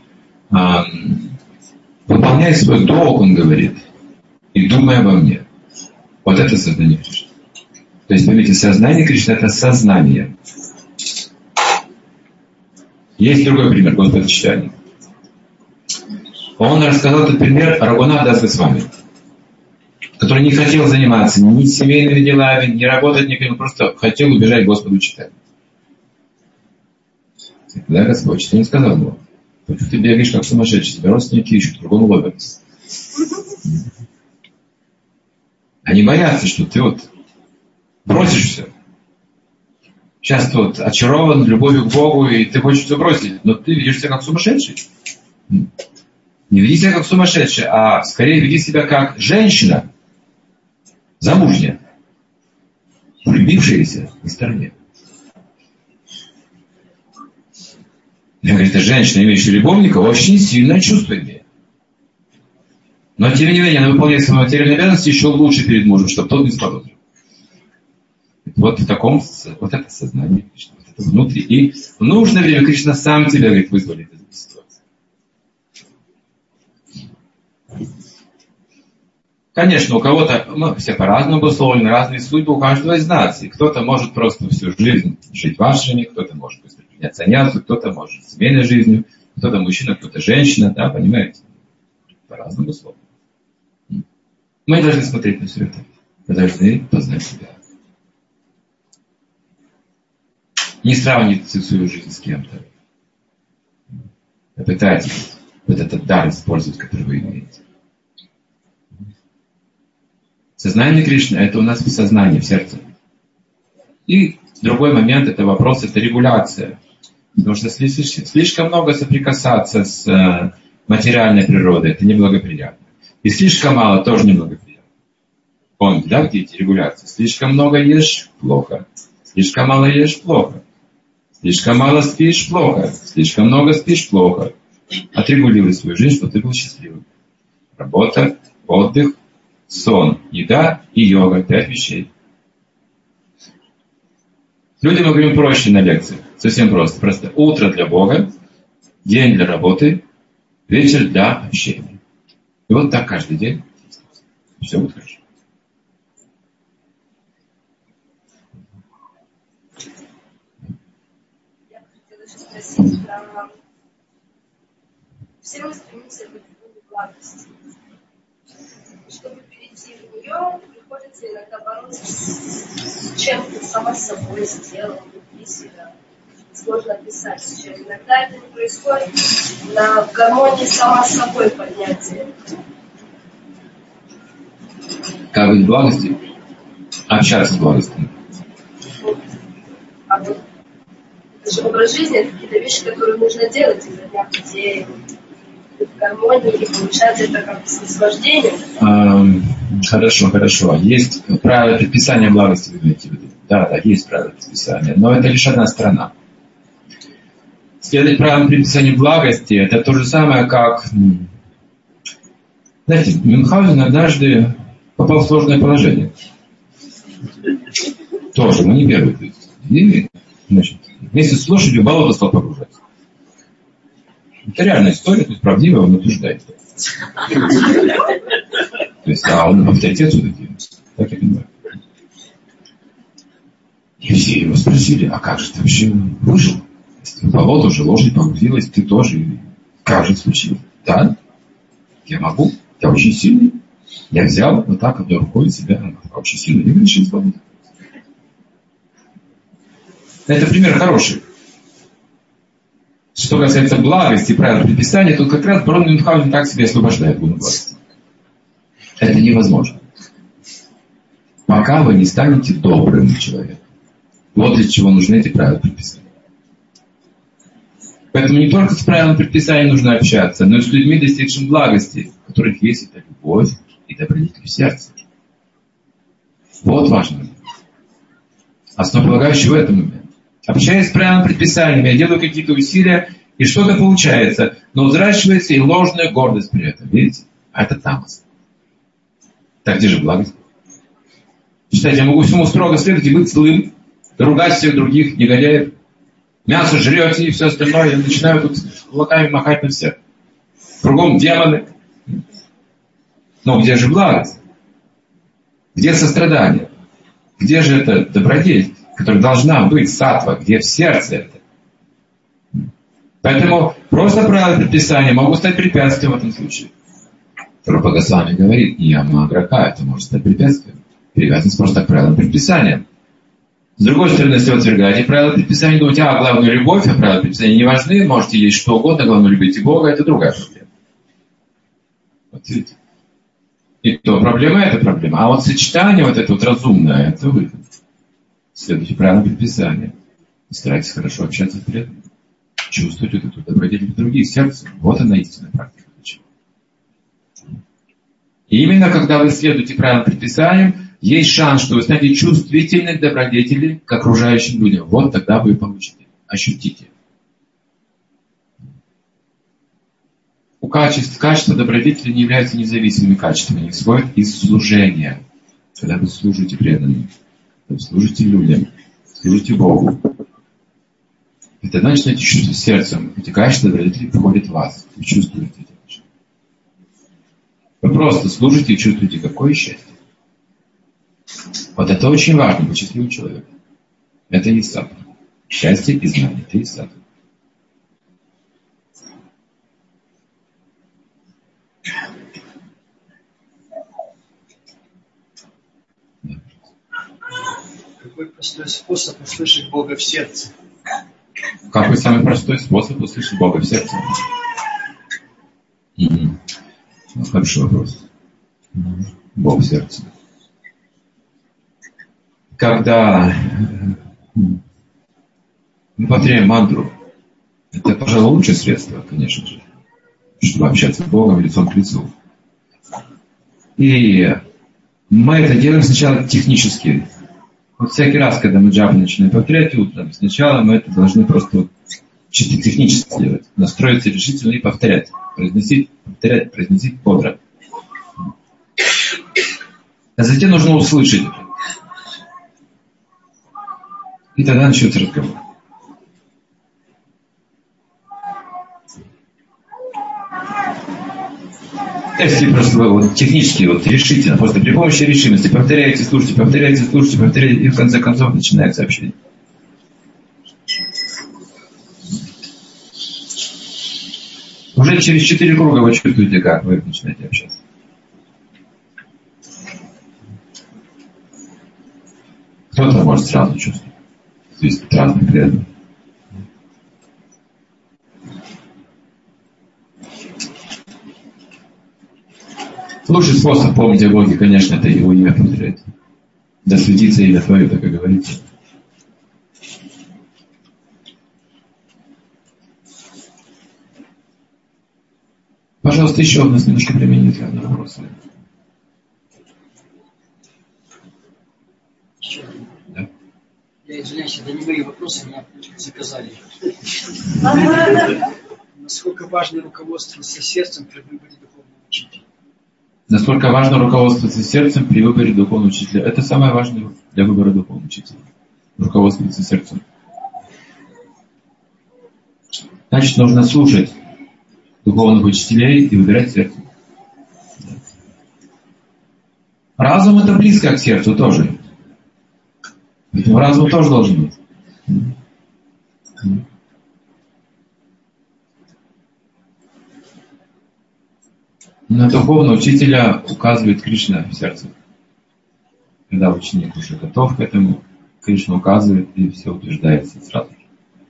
Выполняй свой долг, он говорит, и думай обо мне. Вот это сознание Кришны. То есть, поймите, сознание Кришны — это сознание. Есть другой пример, Господа Читания. Он рассказал этот пример Рагунат Дас Госвами, который не хотел заниматься ни семейными делами, ни работать никем, он просто хотел убежать к Господу Читания. Да, Господь Читания сказал ему: почему ты бегаешь как сумасшедший, тебя родственники ищут, кругом ловят. Они боятся, что ты вот бросишь все. Сейчас ты вот очарован любовью к Богу, и ты хочешь все бросить, но ты ведешь себя как сумасшедший. Не веди себя как сумасшедший, а скорее веди себя как женщина, замужняя, влюбившаяся на стороне. Я говорю, это женщина, имеющая любовника, очень сильное чувство имеет. Но тем не менее, она выполняет свои материальные обязанности еще лучше перед мужем, чтобы тот не заподозрил. Вот в таком, вот это сознание Кришны, вот это внутри. И в нужное время Кришна сам тебя, говорит, вызволит из этой ситуации. Конечно, у кого-то, мы все по-разному обусловлены, разные судьбы у каждого из нас. И кто-то может просто всю жизнь жить в ашраме, кто-то может быстро принять саньясу, кто-то может жить семейной жизнью, кто-то мужчина, кто-то женщина, да, понимаете? По-разному условиям. Мы должны смотреть на все это. Мы должны познать себя. Не сравнивайте свою жизнь с кем-то. Попытайтесь вот этот дар использовать, который вы имеете. Сознание Кришны — это у нас в сознании, в сердце. И другой момент — это вопрос, это регуляция. Потому что слишком много соприкасаться с материальной природой — это неблагоприятно. И слишком мало — тоже неблагоприятно. Помните, да, где эти регуляции? Слишком много ешь — плохо. Слишком мало ешь — плохо. Слишком мало спишь — плохо. Слишком много спишь — плохо. Отрегулируй свою жизнь, чтобы ты был счастливым. Работа, отдых, сон, еда и йога. Пять вещей. Людям мы говорим проще на лекции. Совсем просто. Просто утро для Бога, день для работы, вечер для общения. И вот так каждый день. Все будет хорошо. Я хотела еще спросить про... Все мы стремимся быть в благости. Чтобы перейти в нее, приходится иногда бороться с чем-то сама с собой, с телом, внутри себя. Сложно описать, с чем. Иногда это не происходит на гармонии сама с собой поднятия. Как быть в благости? Общаться с благостью. А вот это же образ жизни, это какие-то вещи, которые нужно делать изо дня в день. В гармонии, и получается это как с наслаждением. Эм, хорошо, хорошо. Есть правила предписания благости, вы имеете в виду? Да, да, есть правила предписания. Но это лишь одна сторона. Следовать правилам предписания благости, это то же самое, как... Знаете, Мюнхгаузен однажды попал в сложное положение. Тоже, но не первый. То есть, и, значит, вместе с лошадью в болото стал погружаться. Это реальная история, то есть правдивая, он утверждает. То есть, а он авторитет все-таки. Так я понимаю. И все его спросили, а как же ты вообще выжил? В болото уже лошадь погрузилась, ты тоже. Как же случилось? Да, я могу, я очень сильный. Я взял вот так одной рукой себя, очень сильно, и вытащил из болота. Это пример хороший. Что касается благости и правил предписания, то как раз барон Мюнхгаузен так себя освобождает гуна благости. Это невозможно. Пока вы не станете добрым человеком. Вот для чего нужны эти правила предписания. Поэтому не только с правилами предписания нужно общаться, но и с людьми, достигшими благости, в которых есть эта любовь и добродетель в сердце. Вот важно. Основополагающий в этом момент. Общаясь с правилами предписаниями, я делаю какие-то усилия, и что-то получается, но взращивается и ложная гордость при этом. Видите? А это тамос. Так где же благость? Считайте, я могу всему строго следовать и быть злым, ругать всех других негодяев. Мясо жрете и все остальное. Я начинаю тут кулаками махать на всех. Кругом демоны. Но где же благость? Где сострадание? Где же это добродетель, которая должна быть саттва, где в сердце это? Поэтому просто правила предписания могут стать препятствием в этом случае. Рупа Госвами говорит, не амаграка, это может стать препятствием. Привязанность просто к правилам предписания. С другой стороны, если вы отвергаете правила предписания, думаете, а, главное любовь, а правила предписания не важны, можете есть что угодно, главное любите Бога, это другая проблема. Вот видите? И то проблема, это проблема. А вот сочетание вот это вот разумное, это выход. Следуйте правилам предписания. И старайтесь хорошо общаться с преданными. Чувствовать вот эту добродетель в других сердцем. Вот она истинная практика. И именно когда вы следуете правилам предписаниям, есть шанс, что вы станете чувствительны к добродетели, к окружающим людям. Вот тогда вы получите, ощутите. У качеств, качества добродетели не являются независимыми качествами, они исходят из служения. Когда вы служите преданным, вы служите людям, служите Богу. И тогда начинаете чувствовать сердцем, эти качества добродетели приходят в вас. Вы чувствуете эти качества. Вы просто служите и чувствуете, какое счастье. Вот это очень важно, быть счастливым человеком. Это и саттва. Счастье и знание, это и саттва. Какой простой способ услышать Бога в сердце? Какой самый простой способ услышать Бога в сердце? Mm-hmm. Ну, хороший вопрос. Бог в сердце. Когда мы повторяем мантру, это, пожалуй, лучшее средство, конечно же, чтобы общаться с Богом лицом к лицу. И мы это делаем сначала технически. Вот всякий раз, когда мы джапу начинаем повторять утром, сначала мы это должны просто вот чисто технически сделать. Настроиться решительно и повторять. Произносить, повторять, произносить бодро. А затем нужно услышать это. И тогда начнется разговор. Если просто вы вот, технически вот, решительно, просто при помощи решимости повторяете, слушайте, повторяете, слушайте, повторяете, и в конце концов начинается общение. Уже через четыре круга вы чувствуете, как вы начинаете общаться. Кто-то может сразу чувствовать. Здесь разные преданные. Лучший способ помнить о Боге, конечно, это Его имя повторять. Да светится имя Твое, так и говорится. Пожалуйста, еще у нас немножко времени для одного вопроса. Еще один. Да? Я извиняюсь, это не мои вопросы, меня заказали. Насколько важно руководствоваться сердцем при выборе духовного учителя? Насколько важно руководствоваться сердцем при выборе духовного учителя? Это самое важное для выбора духовного учителя. Руководствоваться сердцем. Значит, нужно слушать духовных учителей и выбирать сердце. Разум это близко к сердцу тоже. Поэтому разум тоже должен быть. На духовного учителя указывает Кришна в сердце. Когда ученик уже готов к этому, Кришна указывает и все утверждается сразу же.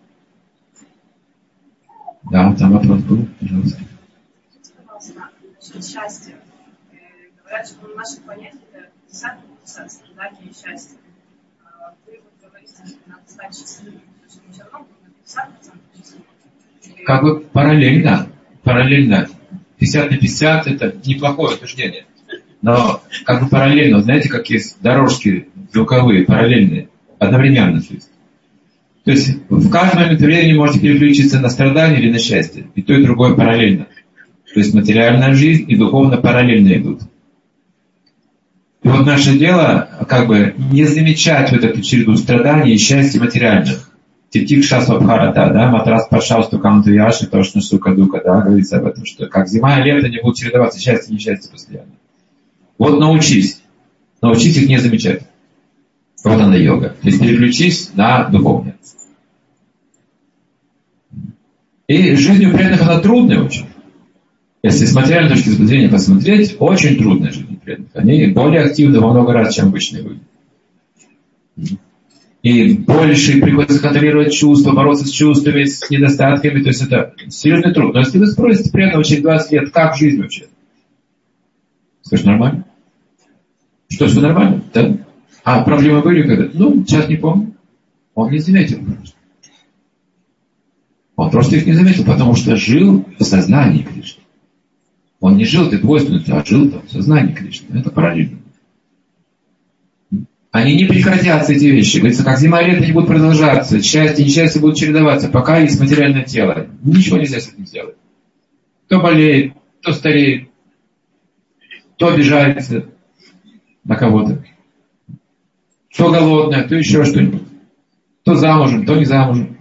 Да, там вопрос был, пожалуйста. Насчет счастья. Говорят, что на наших понятиях это пятьдесят на пятьдесят, страдания и счастье. Вы вот говорите, что надо стать счастливым. То есть мы все равно будем на пятьдесят процентов счастливым. Как бы параллельно, параллельно. пятьдесят на пятьдесят это неплохое утверждение. Но как бы параллельно, знаете, как есть дорожки звуковые, параллельные, одновременно. То есть в каждый момент времени можете переключиться на страдания или на счастье. И то, и другое параллельно. То есть материальная жизнь и духовно параллельно идут. И вот наше дело, как бы, не замечать вот эту череду страданий и счастья материальных. Титикша свабхарата, да, матрас пашаусту канту яши, тошну сука дука, да, говорится об этом, что как зима и лето не будут чередоваться счастье и несчастье постоянно. Вот научись. Научись их не замечать. Вот она йога. То есть переключись на духовное. И жизнь у преданных, она трудная очень. Если с материальной точки зрения посмотреть, очень трудная жизнь у преданных. Они более активны во много раз, чем обычные люди. И больше приходится контролировать чувства, бороться с чувствами, с недостатками. То есть это серьезный труд. Но если вы спросите преданного через двадцать лет, как жизнь вообще? Скажешь, нормально? Что, все нормально? Да? А проблемы были когда? Ну, сейчас не помню. Он не заметил. Он просто их не заметил, потому что жил в сознании Кришны. Он не жил этой двойственностью, а жил там в сознании Кришны. Это параллельно. Они не прекратятся, эти вещи. Говорится, как зима и лето не будут продолжаться, счастье и несчастье будут чередоваться, пока есть материальное тело. Ничего нельзя с этим сделать. То болеет, то стареет, то обижается на кого-то, то голодное, то еще что-нибудь. То замужем, то не замужем.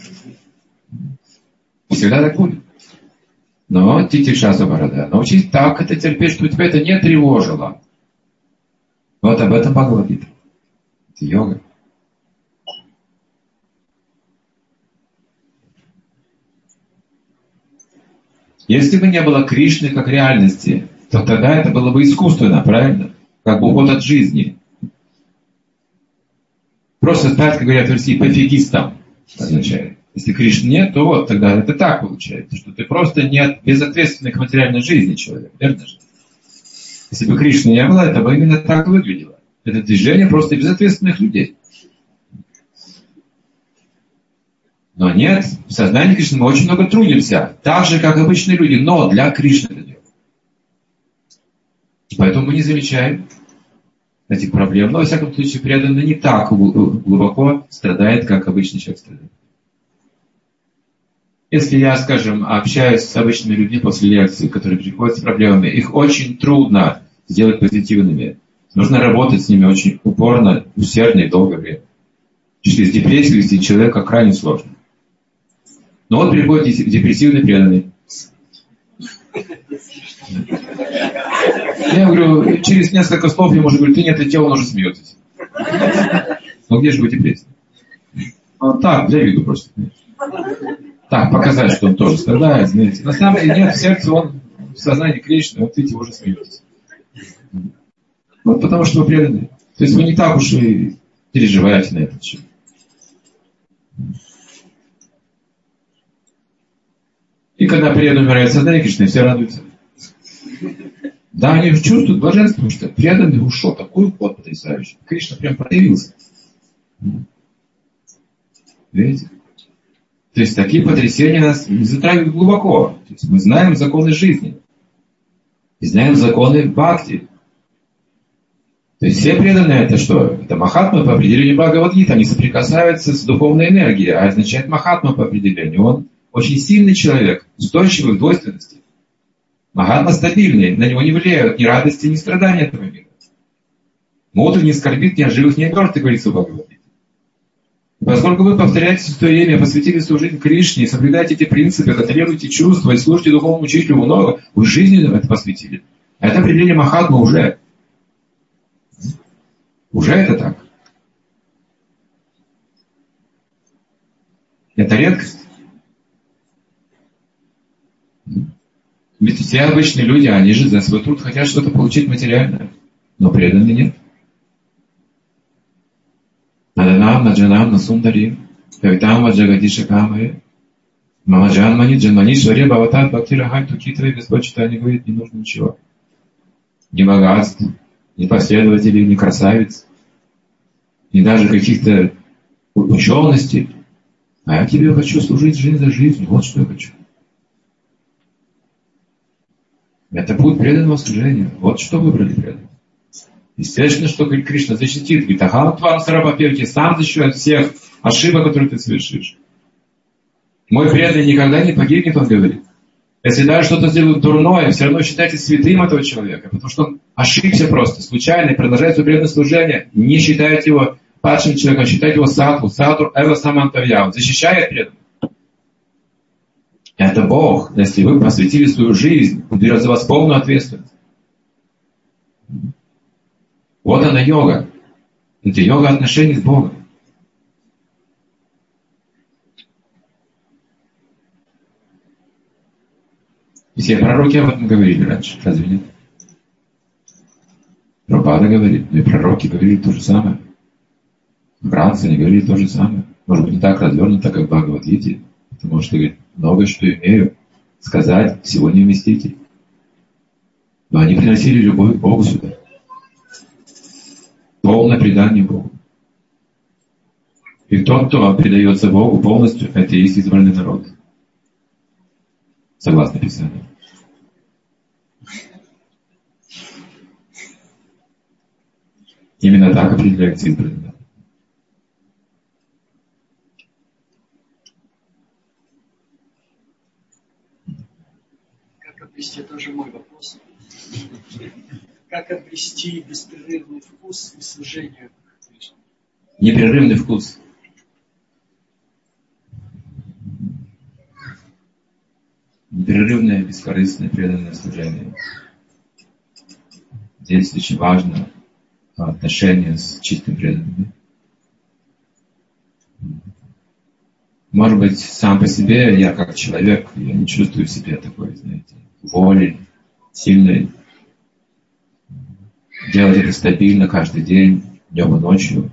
Всегда так будет. Но титикша свабхарата. Научись так это терпеть, чтобы тебя это не тревожило. Вот об этом Бхагавад-гита. Это йога. Если бы не было Кришны как реальности, то тогда это было бы искусственно, правильно? Как бы уход от жизни. Просто стать, как говорят в России, пофигистом означает. Если Кришны нет, то вот тогда это так получается, что ты просто не безответственный к материальной жизни человек, верно же? Если бы Кришны не было, это бы именно так выглядело. Это движение просто безответственных людей. Но нет, в сознании Кришны мы очень много трудимся, так же, как обычные люди, но для Кришны это делаем. Поэтому мы не замечаем этих проблем. Но, во всяком случае, преданный не так глубоко страдает, как обычный человек страдает. Если я, скажем, общаюсь с обычными людьми после лекции, которые приходят с проблемами, их очень трудно сделать позитивными. Нужно работать с ними очень упорно, усердно и долгое время, Через депрессию вести человека крайне сложно. Но вот приходит депрессивный преданный. Я говорю, через несколько слов я, может, говорю, ты не отлетел, он уже смеется. Ну где же вы депрессия? Ну так, для виду просто. Так, показать, что он тоже страдает, знаете. На самом деле нет, в сердце он в сознании Кришны, вот видите, вы уже смеетесь. Вот потому что вы преданы. То есть вы не так уж и переживаете на этот счет. И когда преданный умирает в сознании Кришны, все радуются. Да, они чувствуют блаженство, потому что преданный ушел. Такой уход потрясающий. Кришна прям проявился. Видите? То есть такие потрясения нас затрагивают глубоко. То есть мы знаем законы жизни. И знаем законы бхакти. То есть все преданные это что? Это махатма по определению Бхагавад-гиты. Они соприкасаются с духовной энергией. А означает махатма по определению. Он очень сильный человек, устойчивый в двойственности. Махатма стабильный. На него не влияют ни радости, ни страдания этого мира. Мудрый не скорбит ни о живых, ни о мертвых, говорится в Бхагавад-гите. Поскольку вы повторяете свое имя, посвятили свою жизнь Кришне, соблюдаете эти принципы, контролируете чувства и служите духовному учителю много, вы жизнь это посвятили. А это определение махатмы уже. Уже это так. Это редкость. Ведь все обычные люди, они же за свой труд хотят что-то получить материальное. Но преданные нет. Наданам, наджанам, насундари, кавитам, ваджагадиша камае, мамаджанмани, джанманишваре, бхаватат, бхактирахай, тукитве, Господь читание говорит, не нужно ничего. Ни богатств, ни последователей, ни красавиц, ни даже каких-то ученостей. А я тебе хочу служить жизнь за жизнью. Вот что я хочу. Это путь преданного служения. Вот что выбрали преданные. Естественно, что Кришна защитит. Говорит, ахам твам сарабапевти, сам защищу от всех ошибок, которые ты совершишь. Мой преданный никогда не погибнет, он говорит. Если даже что-то сделают дурное, все равно считайте святым этого человека, потому что он ошибся просто, случайно, и продолжает свое преданное служение. Не считайте его падшим человеком, считайте его сатву. Сатву эва самантавья. Он защищает преданных. Это Бог. Если вы посвятили свою жизнь, Он берет за вас полную ответственность. Вот она йога. Это йога отношений с Богом. Все пророки об этом говорили раньше, разве нет? Прабхупада говорит, ну и пророки говорили то же самое. Братцы не говорили то же самое. Может быть, не так развернуто, как в Бхагавад-гите, потому что, говорит, многое, что имею сказать, всего не вместите. Но они приносили любовь к Богу сюда. Полное предание Богу. И тот, кто предается Богу полностью, это и есть избранный народ. Согласно Писанию. Именно так определяется избранный народ. Как обрести, это уже мой вопрос. Как обрести беспрерывный вкус и служение Кришне? Непрерывный вкус. Непрерывное, бескорыстное, преданное служение. Здесь очень важно отношение с чистым преданным. Может быть, сам по себе, я как человек, я не чувствую в себе такой, знаете, воли сильной. Делать это стабильно каждый день, днем и ночью.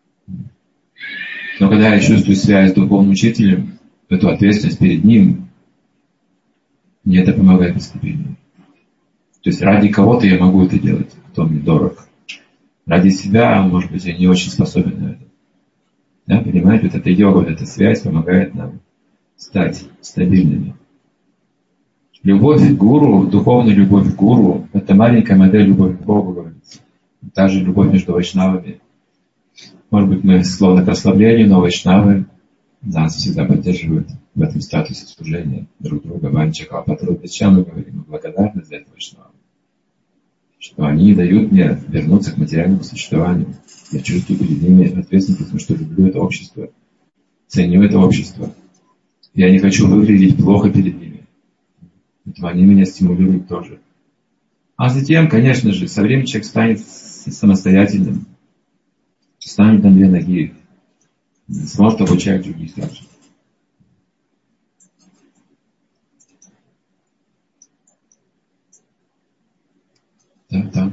Но когда я чувствую связь с духовным учителем, эту ответственность перед ним, мне это помогает быть стабильным. То есть ради кого-то я могу это делать, кто мне дорог. Ради себя, может быть, я не очень способен на это. Да, понимаете, вот эта йога, вот эта связь помогает нам стать стабильными. Любовь к гуру, духовная любовь к гуру, это маленькая модель любови к Богу, говорится. Та же любовь между вайшнавами. Может быть, мы склонны к расслаблению, но вайшнавы нас всегда поддерживают в этом статусе служения друг друга. Ванчака, Патру, зачем мы говорим? Мы благодарны за это вайшнавам. Что они дают мне вернуться к материальному существованию. Я чувствую перед ними ответственность, потому что люблю это общество, ценю это общество. Я не хочу выглядеть плохо перед ними. Поэтому они меня стимулируют тоже. А затем, конечно же, со временем человек станет самостоятельным, станет на две ноги, сможет обучать других также. Да, да.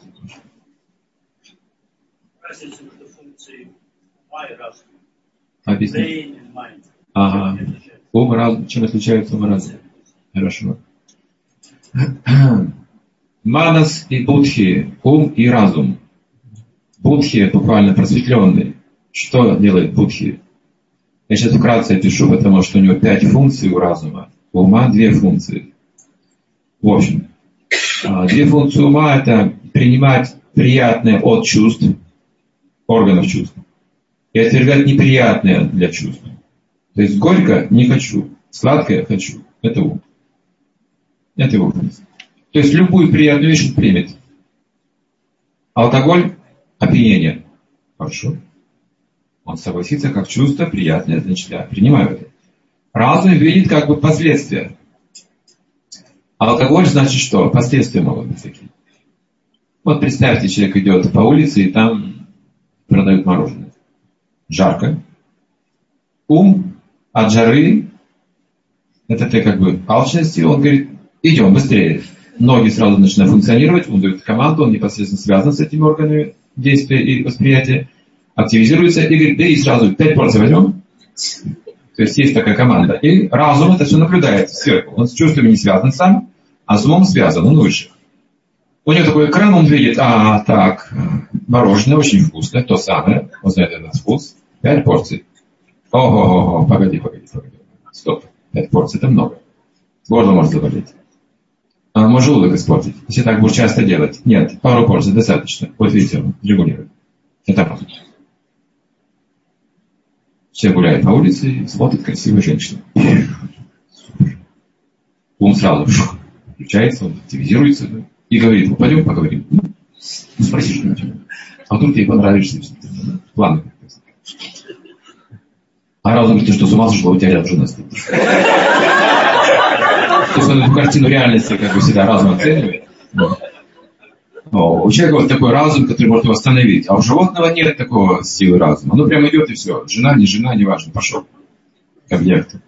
Разница между функцией ума и разума. Объясни. Ага. Ум и разум. Чем отличаются ум и разум? Хорошо. Манас и будхи. Ум и разум. Будхи буквально просветленный. Что делает будхи? Я сейчас вкратце опишу, потому что у него пять функций у разума. У ума две функции. В общем, две функции ума — это принимать приятное от чувств, органов чувств, и отвергать неприятное для чувств. То есть горько не хочу, сладкое хочу. Это ум. Это его функция. То есть любую приятную вещь он примет. Алкоголь — опьянение. Хорошо. Он согласится как чувство приятное, значит, я принимаю это. Разум видит как бы последствия. Алкоголь значит что? Последствия могут быть такие. Вот представьте, человек идет по улице, и там продают мороженое. Жарко. Ум от жары, это ты как бы алчности, он говорит, идем быстрее. Ноги сразу начинают функционировать, он дает команду, он непосредственно связан с этими органами действия и восприятия, активизируется и говорит, да и сразу пять порций возьмем. То есть есть такая команда. И разум это все наблюдает сверху. Он с чувствами не связан сам, а с умом связан, он выше. У него такой экран, он видит, а, так, мороженое очень вкусное, то самое, он знает этот вкус, пять порций. Ого-го-го, погоди, погоди, погоди. Стоп, пять порций, это много. Горло может заболеть. А может желудок испортить, если так будешь часто делать. Нет, пару порций достаточно. Вот видите, он регулирует. Это просто. Все гуляют по улице и смотрят красивую женщину. Ум сразу включается, он активизируется и говорит, ну пойдем поговорим. Ну, спроси что-нибудь. А вдруг тебе понравишься. Ладно. А разум говорит, ты что, с ума сошла, у тебя рядом жена стоит. То есть он эту картину реальности как бы всегда разум оценивает. О, у человека вот такой разум, который может его остановить. А у животного нет такого силы разума. Оно прямо идет и все. Жена, не жена, не важно. Пошел к объекту.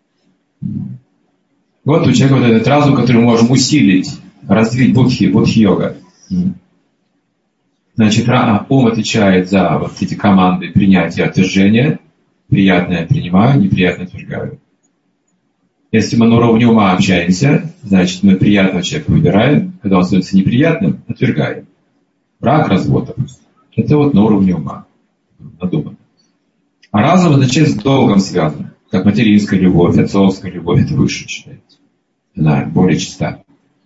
Вот у человека вот этот разум, который мы можем усилить, развить будхи, будхи-йога. Значит, ум отвечает за вот эти команды принятия, отвержения. Приятное принимаю, неприятное отвергаю. Если мы на уровне ума общаемся, значит, мы приятного человека выбираем, когда он становится неприятным, отвергаем. Брак, развод, допустим. Это вот на уровне ума. Надумано. А разум означает с долгом связан. Как материнская любовь, отцовская любовь, это выше считается. Она более чиста.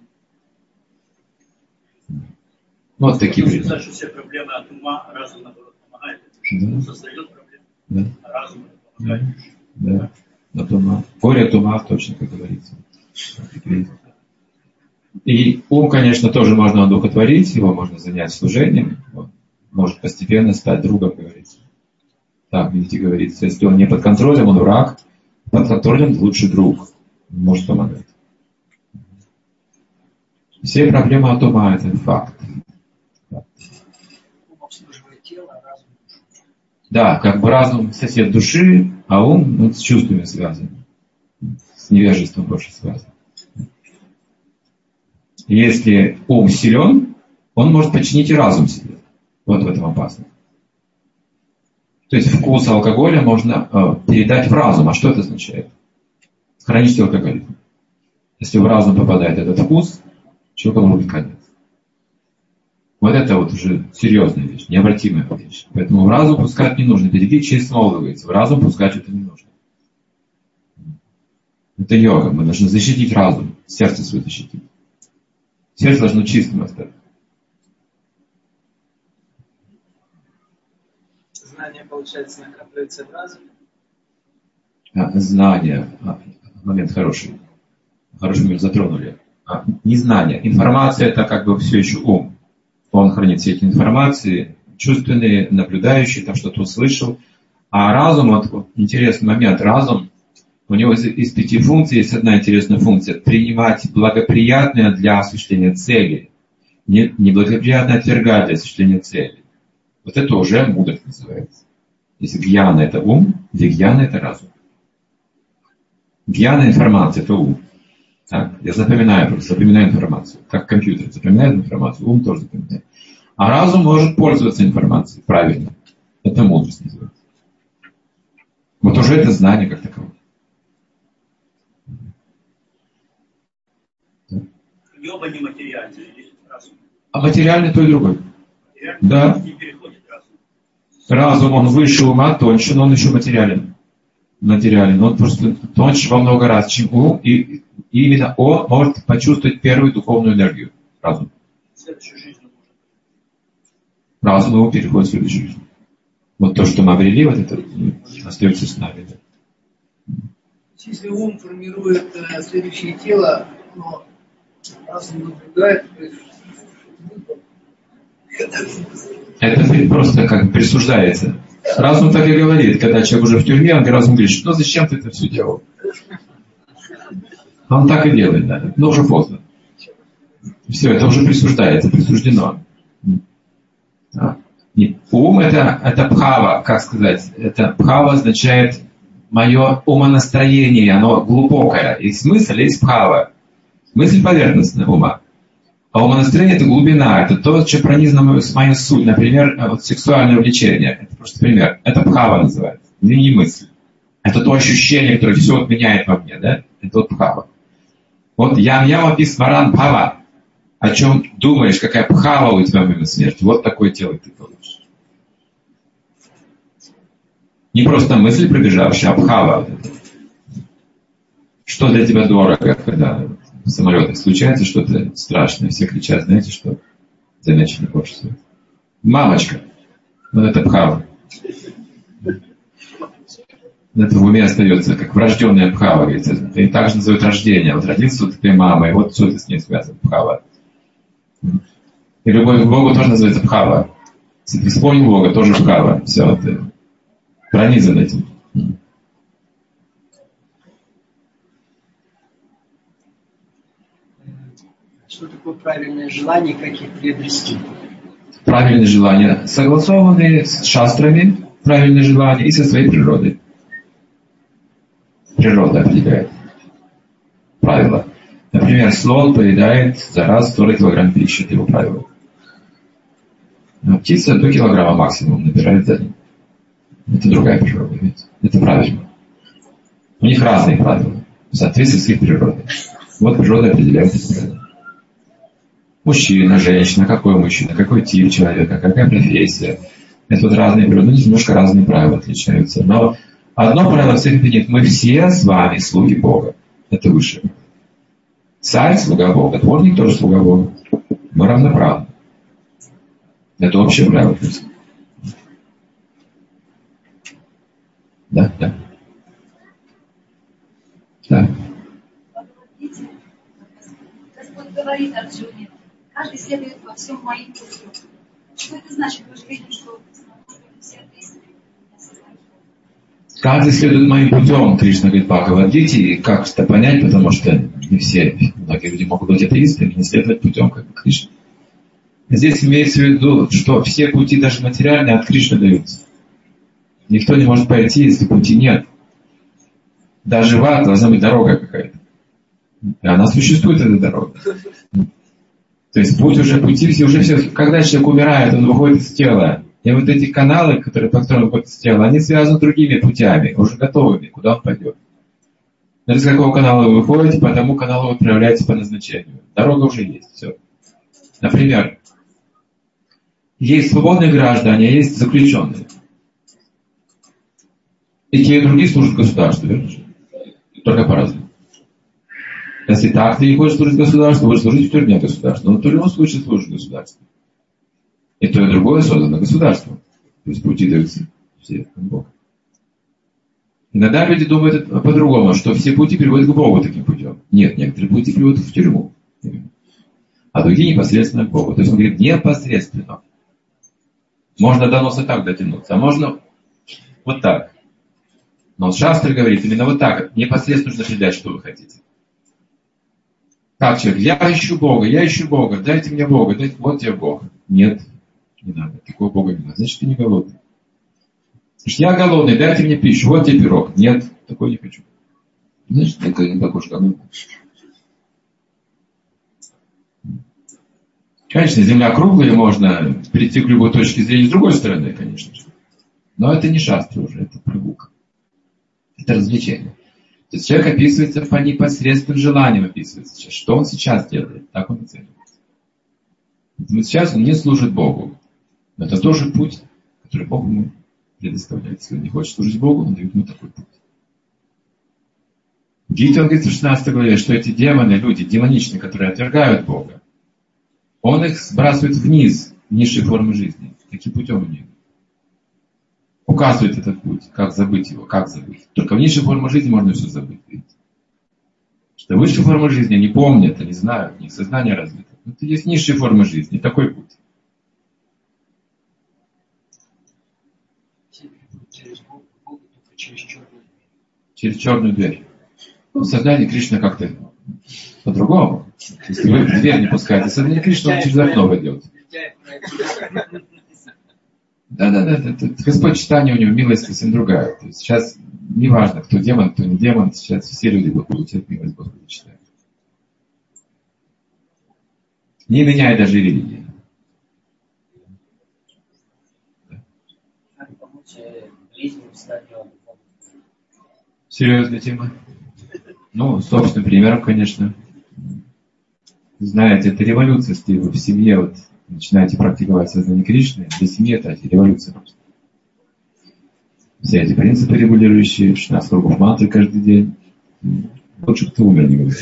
Вот такие примеры. Значит, все проблемы от ума, разум, наоборот, помогает. Да. Создает проблемы. Да. А разум помогает. Да. От ума. Горе от ума, точно, как говорится. И ум, конечно, тоже можно одухотворить, его можно занять служением, он может постепенно стать другом, говорится. Так, видите, говорится, если он не под контролем, он враг, под контролем лучший друг, он может помогать. Все проблемы от ума — это факт. Да, как бы разум сосед души, а ум ну, с чувствами связан. С невежеством больше связан. Если ум силен, он может подчинить и разум себе. Вот в этом опасно. То есть вкус алкоголя можно э, передать в разум. А что это означает? Хронический алкоголизм. Если в разум попадает этот вкус, человеку может быть конец. Вот это вот уже серьезная вещь, необратимая вещь. Поэтому в разум пускать не нужно. Береги честь говорится. В разум пускать это не нужно. Это йога. Мы должны защитить разум. Сердце свое защитить. Сердце должно чистым оставить. Знание, получается, накапливается в разуме? А, знание. А, момент хороший. Хороший момент затронули. А, не знание. Информация — это как бы все еще ум. Он хранит все эти информации, чувственный, наблюдающий, там что-то услышал. А разум, вот интересный момент, разум, у него из, из пяти функций есть одна интересная функция. Принимать благоприятное для осуществления цели. Не, неблагоприятное отвергать для осуществления цели. Вот это уже мудрость называется. Если гьяна — это ум, вигьяна — это разум. Гьяна — информация — это ум. Так, я запоминаю просто, запоминаю информацию. Как компьютер запоминает информацию, ум тоже запоминает. А разум может пользоваться информацией правильно. Это мудрость называется. Вот уже это знание как таковое. И оба не материальные, или разум? А материальный то и другой. Материальный Да. не переходит разум. Разум, он выше ума, тоньше, но он еще материален. Материален. Он просто тоньше во много раз, чем ум. И, и именно он может почувствовать первую духовную энергию. Разум. В следующей жизни может. Разум его переходит в следующую жизнь. Вот то, что мы обрели, вот это остается с нами. Да. Если ум формирует э, следующее тело, но разум наблюдает, то есть это просто как присуждается. Разум так и говорит, когда человек уже в тюрьме, он разум говорит, что зачем ты это все делал? Он так и делает, да. Но уже поздно. Все, это уже присуждается, присуждено. Ум это, это бхава, как сказать, это бхава означает мое умонастроение, оно глубокое. И смысл есть бхава. Мысль поверхностная ума. А умонастроение это глубина, это то, что пронизано с моей суть. Например, вот сексуальное влечение. Это просто пример. Это бхава называется. Это не мысль. Это то ощущение, которое все отменяет во мне, да? Это вот бхава. Вот ям яма писмаран бхава. О чем думаешь, какая бхава у тебя во время смерти. Вот такое тело ты получишь. Не просто мысль пробежавшая, а бхава. Что для тебя дорого, когда в самолетах случается что-то страшное. Все кричат, знаете что? Замечено больше всего. Мамочка. Вот это бхава. Это в уме остается, как врожденная бхава. Говорится. И также называют рождение. Вот родился вот этой мамой, вот все это с ней связано, бхава. И любовь к Богу тоже называется бхава. Если ты вспомнил Бога, тоже бхава. Все, ты пронизан этим. что такое правильное желание, как их приобрести? Правильные желания согласованные с шастрами, правильные желания и со своей природой. Природа определяет правила. Например, слон поедает за раз сорок килограмм пищи, это его правило. А птица до килограмма максимум набирает за ним. Это другая природа, видите? Это правильно. У них разные правила, в соответствии с их природой. Вот природа определяет эти правила. Мужчина, женщина, какой мужчина, какой тип человека, какая профессия. Это вот разные природы, немножко разные правила отличаются. Но одно правило всех объединит. Мы все с вами слуги Бога. Это выше. Царь – слуга Бога, дворник тоже слуга Бога. Мы равноправны. Это общее правило. Да, да. Да. Господь говорит Арджуне, каждый следует во всем моим путем. Что это значит? Мы же видим, что все атеисты не осознают. Каждый следует моим путем, Кришна говорит Бхагавад-гите, и как это понять, потому что не все, многие люди могут быть атеистами, не следовать путем, как Кришна. Здесь имеется в виду, что все пути, даже материальные, от Кришны даются. Никто не может пойти, если пути нет. Даже в ад должна быть дорога какая-то. И она существует, эта дорога. То есть путь уже, пути все, уже все. Когда человек умирает, он выходит из тела. И вот эти каналы, которые, по которым он выходит из тела, они связаны с другими путями, уже готовыми, куда он пойдет. Но из какого канала вы выходите, по тому каналу вы отправляетесь по назначению. Дорога уже есть, все. Например, есть свободные граждане, а есть заключенные. И те, и другие служат государству, верно? Только по-разному. Если так ты не хочешь служить государству, будешь служить в тюрьме государству. Но в любом случае служишь государству. И то, и другое создано государством. То есть пути даются все от Бога. Иногда люди думают по-другому, что все пути приводят к Богу таким путем. Нет, некоторые пути приводят в тюрьму. А другие непосредственно к Богу. То есть он говорит непосредственно. Можно до носа так дотянуться, а можно вот так. Но Шастра говорит именно вот так. Непосредственно нужно определять, что вы хотите. Как человек, я ищу Бога, я ищу Бога, дайте мне Бога, дайте, вот тебе Бог. Нет, не надо, такого Бога не надо. Значит, ты не голодный. Значит, я голодный, дайте мне пищу, вот тебе пирог. Нет, такой не хочу. Значит, ты не такой же голодный. Конечно, Земля круглая, можно прийти к любой точке зрения с другой стороны, конечно же. Но это не шастра уже, это прогулка. Это развлечение. То есть человек описывается по непосредственным желаниям, описывается. Что он сейчас делает, так он оценивается. Поэтому сейчас он не служит Богу. Но это тоже путь, который Бог ему предоставляет. Если он не хочет служить Богу, он дает ему такой путь. В Гите он говорит в шестнадцатой главе, что эти демоны, люди демоничные, которые отвергают Бога, он их сбрасывает вниз, в низшие формы жизни. Таким путем они указывает этот путь, как забыть его, как забыть. Только в низшей форме жизни можно все забыть. Видите? Что высшие формы жизни они помнят, они знают, у них сознание развито. Это есть низшие формы жизни, такой путь. Через Бога, только через черную дверь. Через черную дверь. Ну, сознание Кришны как-то по-другому. Если вы в дверь не пускаете, сознание Кришны он через окно войдет. Да-да-да, Господь читание у него, милость совсем другая. То есть сейчас не важно, кто демон, кто не демон, сейчас все люди будут получать милость Господа читания. Не меняя даже религии. Серьезная тема? Ну, собственным примером, конечно. Знаете, это революция, если вы в семье вот начинаете практиковать сознание Кришны, для семьи это революция просто. Все эти принципы регулирующие, шестнадцать кругов мантры каждый день. Лучше бы ты умер, не говорю.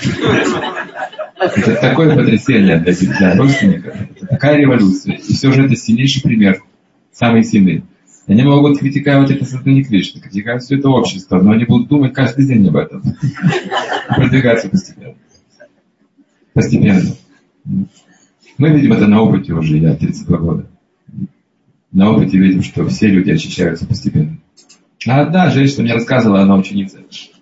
Это такое потрясение для, для родственников. Это такая революция. И все же это сильнейший пример. Самый сильный. Они могут критиковать это сознание Кришны, критиковать все это общество, но они будут думать каждый день об этом. Продвигаться постепенно. Постепенно. Мы видим это на опыте уже, я тридцать два года. На опыте видим, что все люди очищаются постепенно. А одна женщина мне рассказывала, она ученица.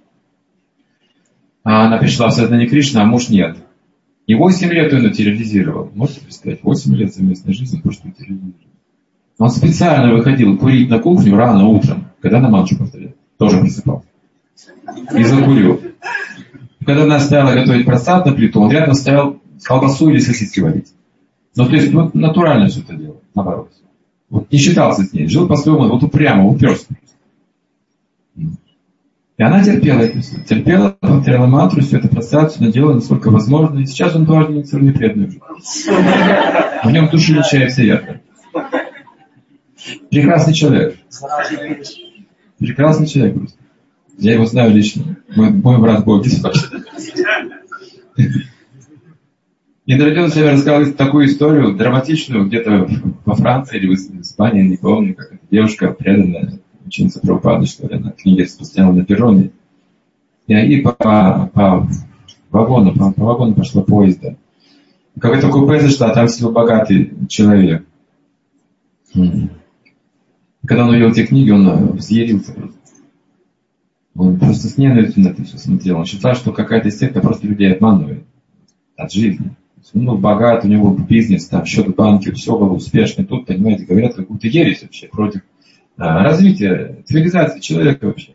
А она пришла в сознание Кришны, а муж нет. И восемь лет он ее терроризировал. Можете представить? восемь лет совместной жизни, просто терроризировал. Он специально выходил курить на кухню рано утром, когда на мантру повторял. Тоже просыпался. И закурил. Когда она стояла готовить просад на плиту, он рядом стоял колбасу или сосиски варить. Ну, то есть, вот натурально все это делал, наоборот. Вот не считался с ней, жил по-своему, вот упрямо, уперся. И она терпела это все. Терпела, повторяла мантру, все это пространство делала, насколько возможно. И сейчас он тоже не преданный уже. В нем души чая все ярко. Прекрасный человек. Прекрасный человек просто. Я его знаю лично. Мой, мой брат Боги. Мне довелось себе рассказывать такую историю, драматичную, где-то во Франции или в Испании, не помню, как эта девушка, преданная ученица Прабхупады, что ли, она книги распространяла на перроне. И по, по вагону, по, по вагону пошла поезда. Какое-то купе зашла, там сидел богатый человек. Когда он увидел эти книги, он взъярился просто. Он просто с ненавистью на это все смотрел. Он считал, что какая-то секта просто людей обманывает от жизни. Он был богат, у него был бизнес, там счет в банке, все было успешно. Тут, понимаете, говорят какую-то ересь вообще против а, развития, цивилизации человека вообще.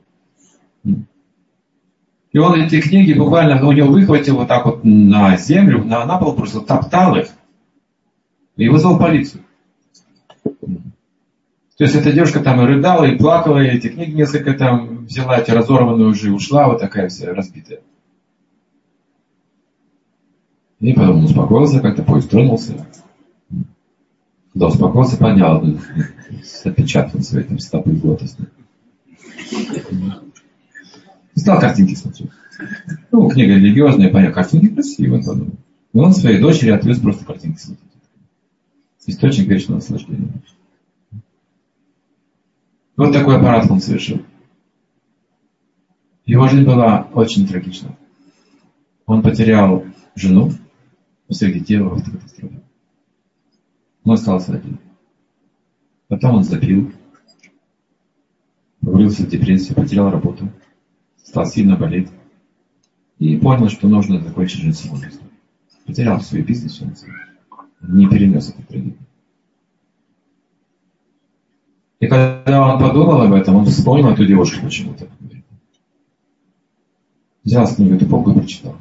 И он эти книги буквально, ну, у него выхватил вот так вот на землю, на, на пол просто топтал их и вызвал полицию. То есть эта девушка там и рыдала, и плакала, и эти книги несколько там взяла, эти разорванную уже, ушла, вот такая вся разбитая. И потом он успокоился, как-то поезд тронулся. Когда успокоился, поднял, отпечатал свои там стопы злотостные. И стал картинки смотреть. Ну, книга религиозная, понятно, картинки красивые. Подумал. И он своей дочери отвез просто картинки смотреть. Источник вечного наслаждения. Вот такой аппарат он совершил. Его жизнь была очень трагична. Он потерял жену, всех детей в автокатастрофе. Он остался один. Потом он запил, погрузился в депрессию, потерял работу, стал сильно болеть и понял, что нужно закончить жизнь самоубийством. Потерял свой бизнес, он не перенес эту трагедию. И когда он подумал об этом, он вспомнил эту девушку почему-то. Взял с нее эту полку и прочитал.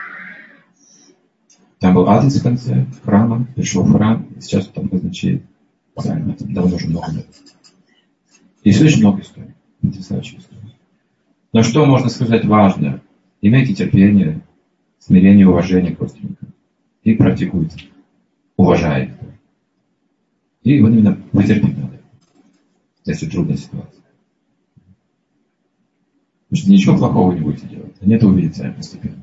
Там был адрес в конце храма, пришел в храм, и сейчас он там казначей. Там давно уже много лет. Есть очень много историй, потрясающих историй. Но что можно сказать важное? Имейте терпение, смирение и уважение к родственникам. И практикуйте. Уважайте. И вот именно вытерпеть надо. Если трудная ситуация. Потому что ничего плохого не будете делать. Они это увидят сами постепенно.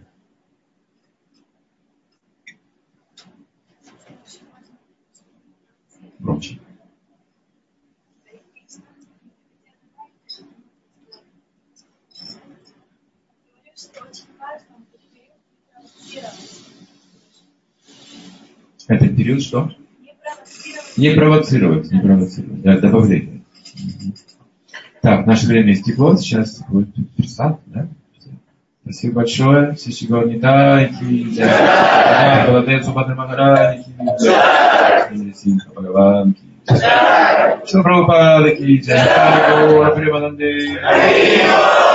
Громче. Этот период что? Не провоцировать. Не провоцировать. Да, добавление. Так, наше время истекло. Сейчас будет присад, да? Спасибо большое. Все сегодня дайте. Молодец, Субхадра Махараджи. Симха Бхагаван. Шила Прабхупада ки джай. Гаура Примананде.